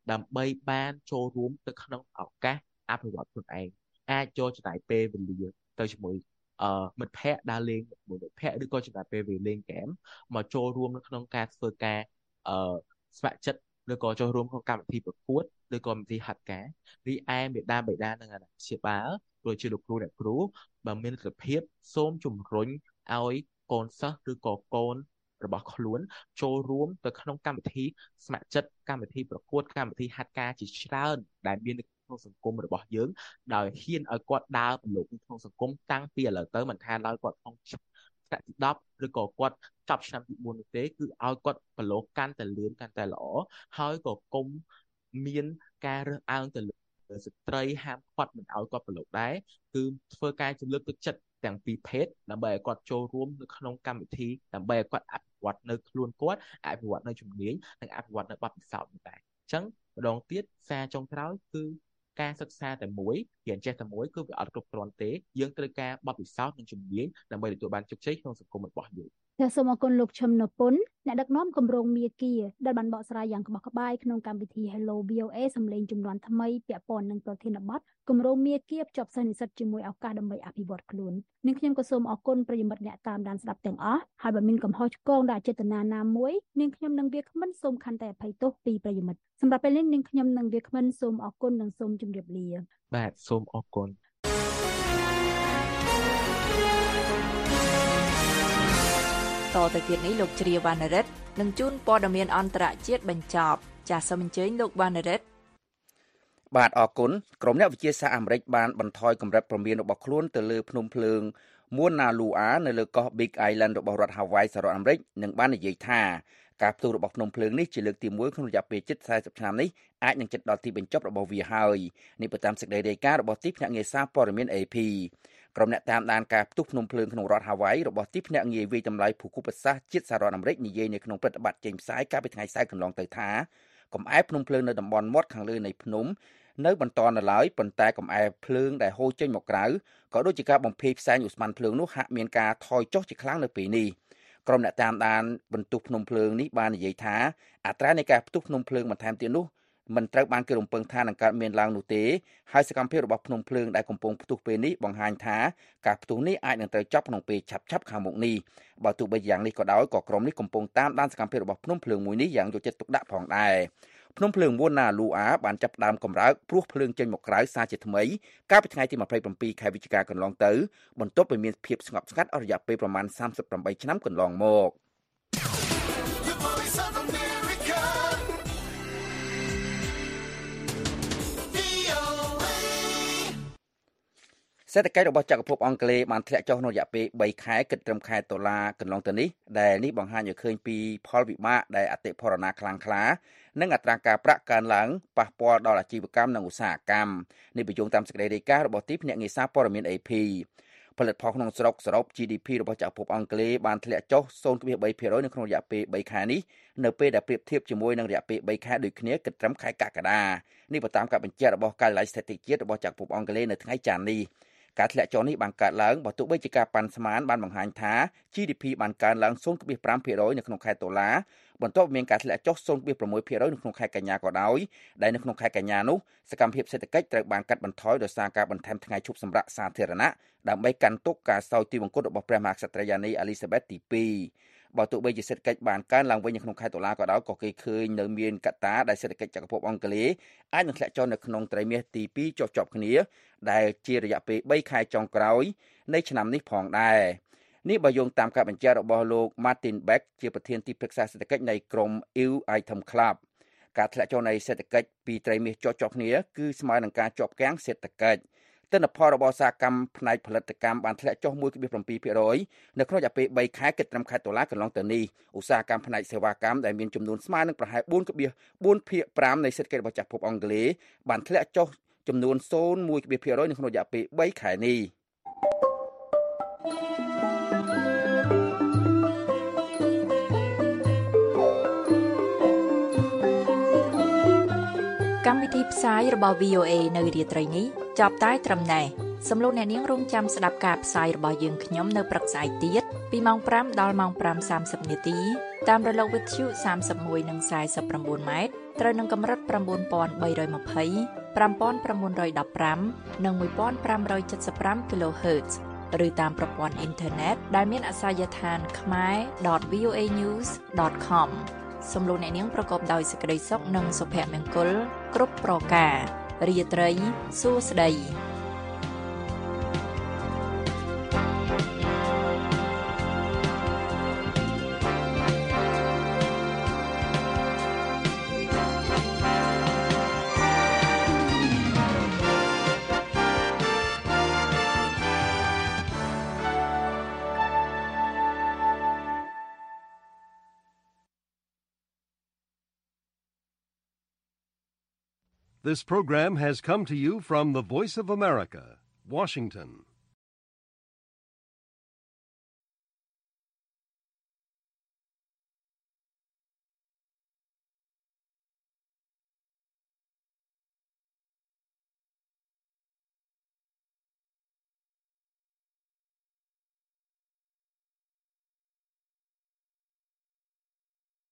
ដើម្បីបានចូលរួមទៅក្នុងឱកាសអភិវឌ្ឍខ្លួនឯងអាចចូលចំណាយពេលវេលាទៅជាមួយមិត្តភ័ក្តិដើរលេងជាមួយមិត្តភ័ក្តិឬក៏ចំណាយពេលវេលាលេងហ្គេមមកចូលរួមនៅក្នុងការធ្វើការស្ម័គ្រចិត្តឬក៏ចូលរួមក្នុងកម្មវិធីប្រកួតឬក៏កម្មវិធីហាត់ការរីឯមេដាបេដានិងអាណាព្យាបាលដូចជាលោកគ្រូអ្នកគ្រូបើមានលទ្ធភាពសូមជំរុញឲ្យកូនសិស្សឬក៏កូនរបស់ខ្លួនចូលរួមទៅក្នុងកម្មវិធីស្ម័គ្រចិត្តកម្មវិធីប្រកួតកម្មវិធីហាត់ការជាច្រើនដែលមាននៅក្នុងសង្គមរបស់យើងដោយហ៊ានឲ្យគាត់ដើរប្រឡូកក្នុងសង្គមតាំងពីឥឡូវទៅមិនថាឡើយគាត់ក្នុងថ្នាក់ទី10ឬក៏គាត់ចាប់ឆ្នាំទី4នោះទេគឺឲ្យគាត់ប្រឡូកកាន់តែលឿនកាន់តែល្អហើយក៏គុំមានការរើសអើងទៅលើស្ត្រីហាមឃាត់មិនឲ្យគាត់ប្រឡូកដែរគឺធ្វើការជំលើកទឹកចិត្តទាំងពីរភេទដើម្បីឲ្យគាត់ចូលរួមនៅក្នុងកម្មវិធីដើម្បីឲ្យគាត់អភិវឌ្ឍនៅខ្លួនគាត់អភិវឌ្ឍនៅជំនាញនិងអភិវឌ្ឍនៅបទពិសោធន៍នោះដែរអញ្ចឹងម្ដងទៀតសារចុងក្រោយគឺការសិក្សាតែមួយរៀនចេះតែមួយគឺវាអត់គ្រប់គ្រាន់ទេយើងត្រូវការបទពិសោធន៍និងជំនាញដើម្បីទទួលបានជោគជ័យក្នុងសង្គមរបស់យើងចាសសូមអរគុណលោកឈឹមនពុនអ្នកដឹកនាំគម្រោងមាគាដែលបានបកស្រាយយ៉ាងក្បោះក្បាយក្នុងកម្មវិធី Hello VOA សម្លេងជំនាន់ថ្មីពាក់ព័ន្ធនឹងប្រធានបទគម្រោងមាគាភ្ជាប់សិស្សនិស្សិតជាមួយឱកាសដើម្បីអភិវឌ្ឍខ្លួននាងខ្ញុំក៏សូមអរគុណប្រិយមិត្តអ្នកតាមដានស្ដាប់ទាំងអស់ហើយបើមានកំហុសឆ្គងដោយអចេតនាណាមួយនាងខ្ញុំនិងវាគ្មិនសូមខន្តីអភ័យទោសពីប្រិយមិត្តសម្រាប់ពេលនេះនាងខ្ញុំនិងវាគ្មិនសូមអរគុណនិងសូមជម្រាបលាបាទសូមអរគុណតទៅទៀតនេះលោកជ្រាវណ្ណរិទ្ធនឹងជូនព័ត៌មានអន្តរជាតិបញ្ចប់ចាសសូមអញ្ជើញលោកវណ្ណរិទ្ធបាទអរគុណក្រុមអ្នកវិទ្យាសាស្ត្រអាមេរិកបានបន្ថយកម្រិតព្រមានរបស់ខ្លួនទៅលើភ្នំភ្លើង Mauna Loa នៅលើកោះ Big Island របស់រដ្ឋ Hawaii សហរដ្ឋអាមេរិកនិងបាននិយាយថាការផ្ទុះរបស់ភ្នំភ្លើងនេះជាលើកទី1ក្នុងរយៈពេលជិត40ឆ្នាំនេះអាចនឹងជិតដល់ទីបញ្ចប់របស់វាហើយនេះបើតាមសេចក្តីរាយការណ៍របស់ទីភ្នាក់ងារសារព័ត៌មាន AP ក្រុមអ្នកតាមដានការផ្ទុះភ្នំភ្លើងក្នុងរដ្ឋ Hawaii របស់ទីភ្នាក់ងារវិយតម្លៃភូមិសាស្ត្រជាតិសហរដ្ឋអាមេរិកនិយាយនៅក្នុងព្រឹត្តិបទចេញផ្សាយកាលពីថ្ងៃសៅរ៍កន្លងទៅថាកំអែភ្នំភ្លើងនៅតំបន់មាត់ខាងលើនៃភ្នំនៅបន្តនៅឡើយប៉ុន្តែកំអែភ្លើងដែលហូរចេញមកក្រៅក៏ដូចជាការបំភាយផ្សែងឧស្ម័នភ្លើងនោះហាក់មានការថយចុះជាខ្លាំងនៅពេលនេះក្រុមអ្នកតាមដានបន្ទុះភ្នំភ្លើងនេះបាននិយាយថាអត្រានៃការផ្ទុះភ្នំភ្លើងបន្ថែមទៀតនោះមិនត្រូវបានគេរំពឹងថានឹងកើតមានឡើងនោះទេហើយសកម្មភាពរបស់ភ្នំភ្លើងដែលកំពុងផ្ទុះពេលនេះបង្ហាញថាការផ្ទុះនេះអាចនឹងត្រូវចប់ក្នុងពេលឆាប់ៗខាងមុខនេះបើទោះបីយ៉ាងនេះក៏ដោយក៏ក្រុមនេះកំពុងតាមដានសកម្មភាពរបស់ភ្នំភ្លើងមួយនេះយ៉ាងយកចិត្តទុកដាក់ផងដែរភ្នំភ្លើង Mauna Loa បានចាប់ផ្ដើមកម្រើកព្រោះភ្លើងចេញមកក្រៅសារជាថ្មីកាលពីថ្ងៃទី27ខែវិច្ឆិកាកន្លងទៅបន្ទាប់ពីមានភាពស្ងប់ស្ងាត់អស់រយៈពេលប្រមាណ38ឆ្នាំកន្លងមកសេដ្ឋកិច្ចរបស់ចក្រភពអង់គ្លេសបានធ្លាក់ចុះក្នុងរយៈពេល3ខែគិតត្រឹមខែតុលាកន្លងទៅនេះដែលនេះបង្ហាញឲ្យឃើញពីផលវិបាកដែលអតិផរណាខ្លាំងក្លានិងអត្រាការប្រាក់កើនឡើងប៉ះពាល់ដល់អាជីវកម្មនិងឧស្សាហកម្មនេះបញ្យល់តាមសេចក្តីរាយការណ៍របស់ទីភ្នាក់ងារសារព័ត៌មាន AP ផលិតផលក្នុងស្រុកសរុប GDP របស់ចក្រភពអង់គ្លេសបានធ្លាក់ចុះ 0.3% នៅក្នុងរយៈពេល3ខែនេះនៅពេលដែលប្រៀបធៀបជាមួយនឹងរយៈពេល3ខែដូចគ្នាគិតត្រឹមខែកក្កដានេះបើតាមការបញ្ជាក់របស់ការិយាល័យស្ថិតិជាតិរបស់ចក្រភពអង់គ្លេសនៅថ្ងៃច័ន្ទនេះការធ្លាក់ចុះនេះបានកើតឡើងបើទោះបីជាការប៉ាន់ស្មានបានបង្ហាញថា GDP បានកើនឡើង 0.5% នៅក្នុងខែតុលាបន្ទាប់មានការធ្លាក់ចុះ 0.6% នៅក្នុងខែកញ្ញាក៏ដោយដែលនៅក្នុងខែកញ្ញានោះសកម្មភាពសេដ្ឋកិច្ចត្រូវបានកាត់បន្ថយដោយសារការបន្ថែមថ្ងៃឈប់សម្រាកសាធារណៈដើម្បីកាន់ទុកការសោយទីវង្គតរបស់ព្រះមហាក្សត្រីយានី Elizabeth ទី2បើទោះបីជាសេដ្ឋកិច្ចបានកើនឡើងវិញនៅក្នុងខែតុលាក៏ដោយក៏គេឃើញនៅមានកត្តាដែលសេដ្ឋកិច្ចចក្រភពអង់គ្លេសអាចនឹងធ្លាក់ចុះនៅក្នុងត្រីមាសទី2ជាប់គ្នាដែលជារយៈពេល3ខែចុងក្រោយនៃឆ្នាំនេះផងដែរនេះបើយោងតាមការបញ្ជាក់របស់លោក Martin Beck ជាប្រធានទីប្រឹក្សាសេដ្ឋកិច្ចនៃក្រុម EU Item Club ការធ្លាក់ចុះនៃសេដ្ឋកិច្ចពីត្រីមាសជាប់គ្នាគឺស្មើនឹងការជាប់គាំងសេដ្ឋកិច្ចទិន្នផលរបស់ឧស្សាហកម្មផ្នែកផលិតកម្មបានធ្លាក់ចុះ 1.7% នៅក្នុងរយៈពេល3ខែគិតត្រឹមខែតុលាកន្លងទៅនេះឧស្សាហកម្មផ្នែកសេវាកម្មដែលមានចំនួនស្មើនឹងប្រហែល 4.4% នៃសេដ្ឋកិច្ចរបស់ចក្រភពអង់គ្លេសបានធ្លាក់ចុះចំនួន 0.1% នៅក្នុងរយៈពេល3ខែនេះកម្មវិធីផ្សាយរបស់ VOA នៅរាត្រីនេះចប់តែត្រឹមណេះសំឡេងអ្នកនាងរងចាំស្ដាប់ការផ្សាយរបស់យើងខ្ញុំនៅព្រឹកស្អែកទៀតពីម៉ោង5ដល់ម៉ោង5:30នាទីតាមរលកវិទ្យុ31និង49ម៉ែត្រត្រូវនឹងកម្រិត9320 5915 និង 1575 kHz ឬតាមប្រព័ន្ធអ៊ីនធឺណិតដែលមានអាសយដ្ឋាន khmer.voanews.com សូមលោកអ្នកនាងប្រកបដោយសេចក្តីសុខនិងសុភមង្គលគ្រប់ប្រការរាត្រីសួស្តី This program has come to you from the Voice of America, Washington.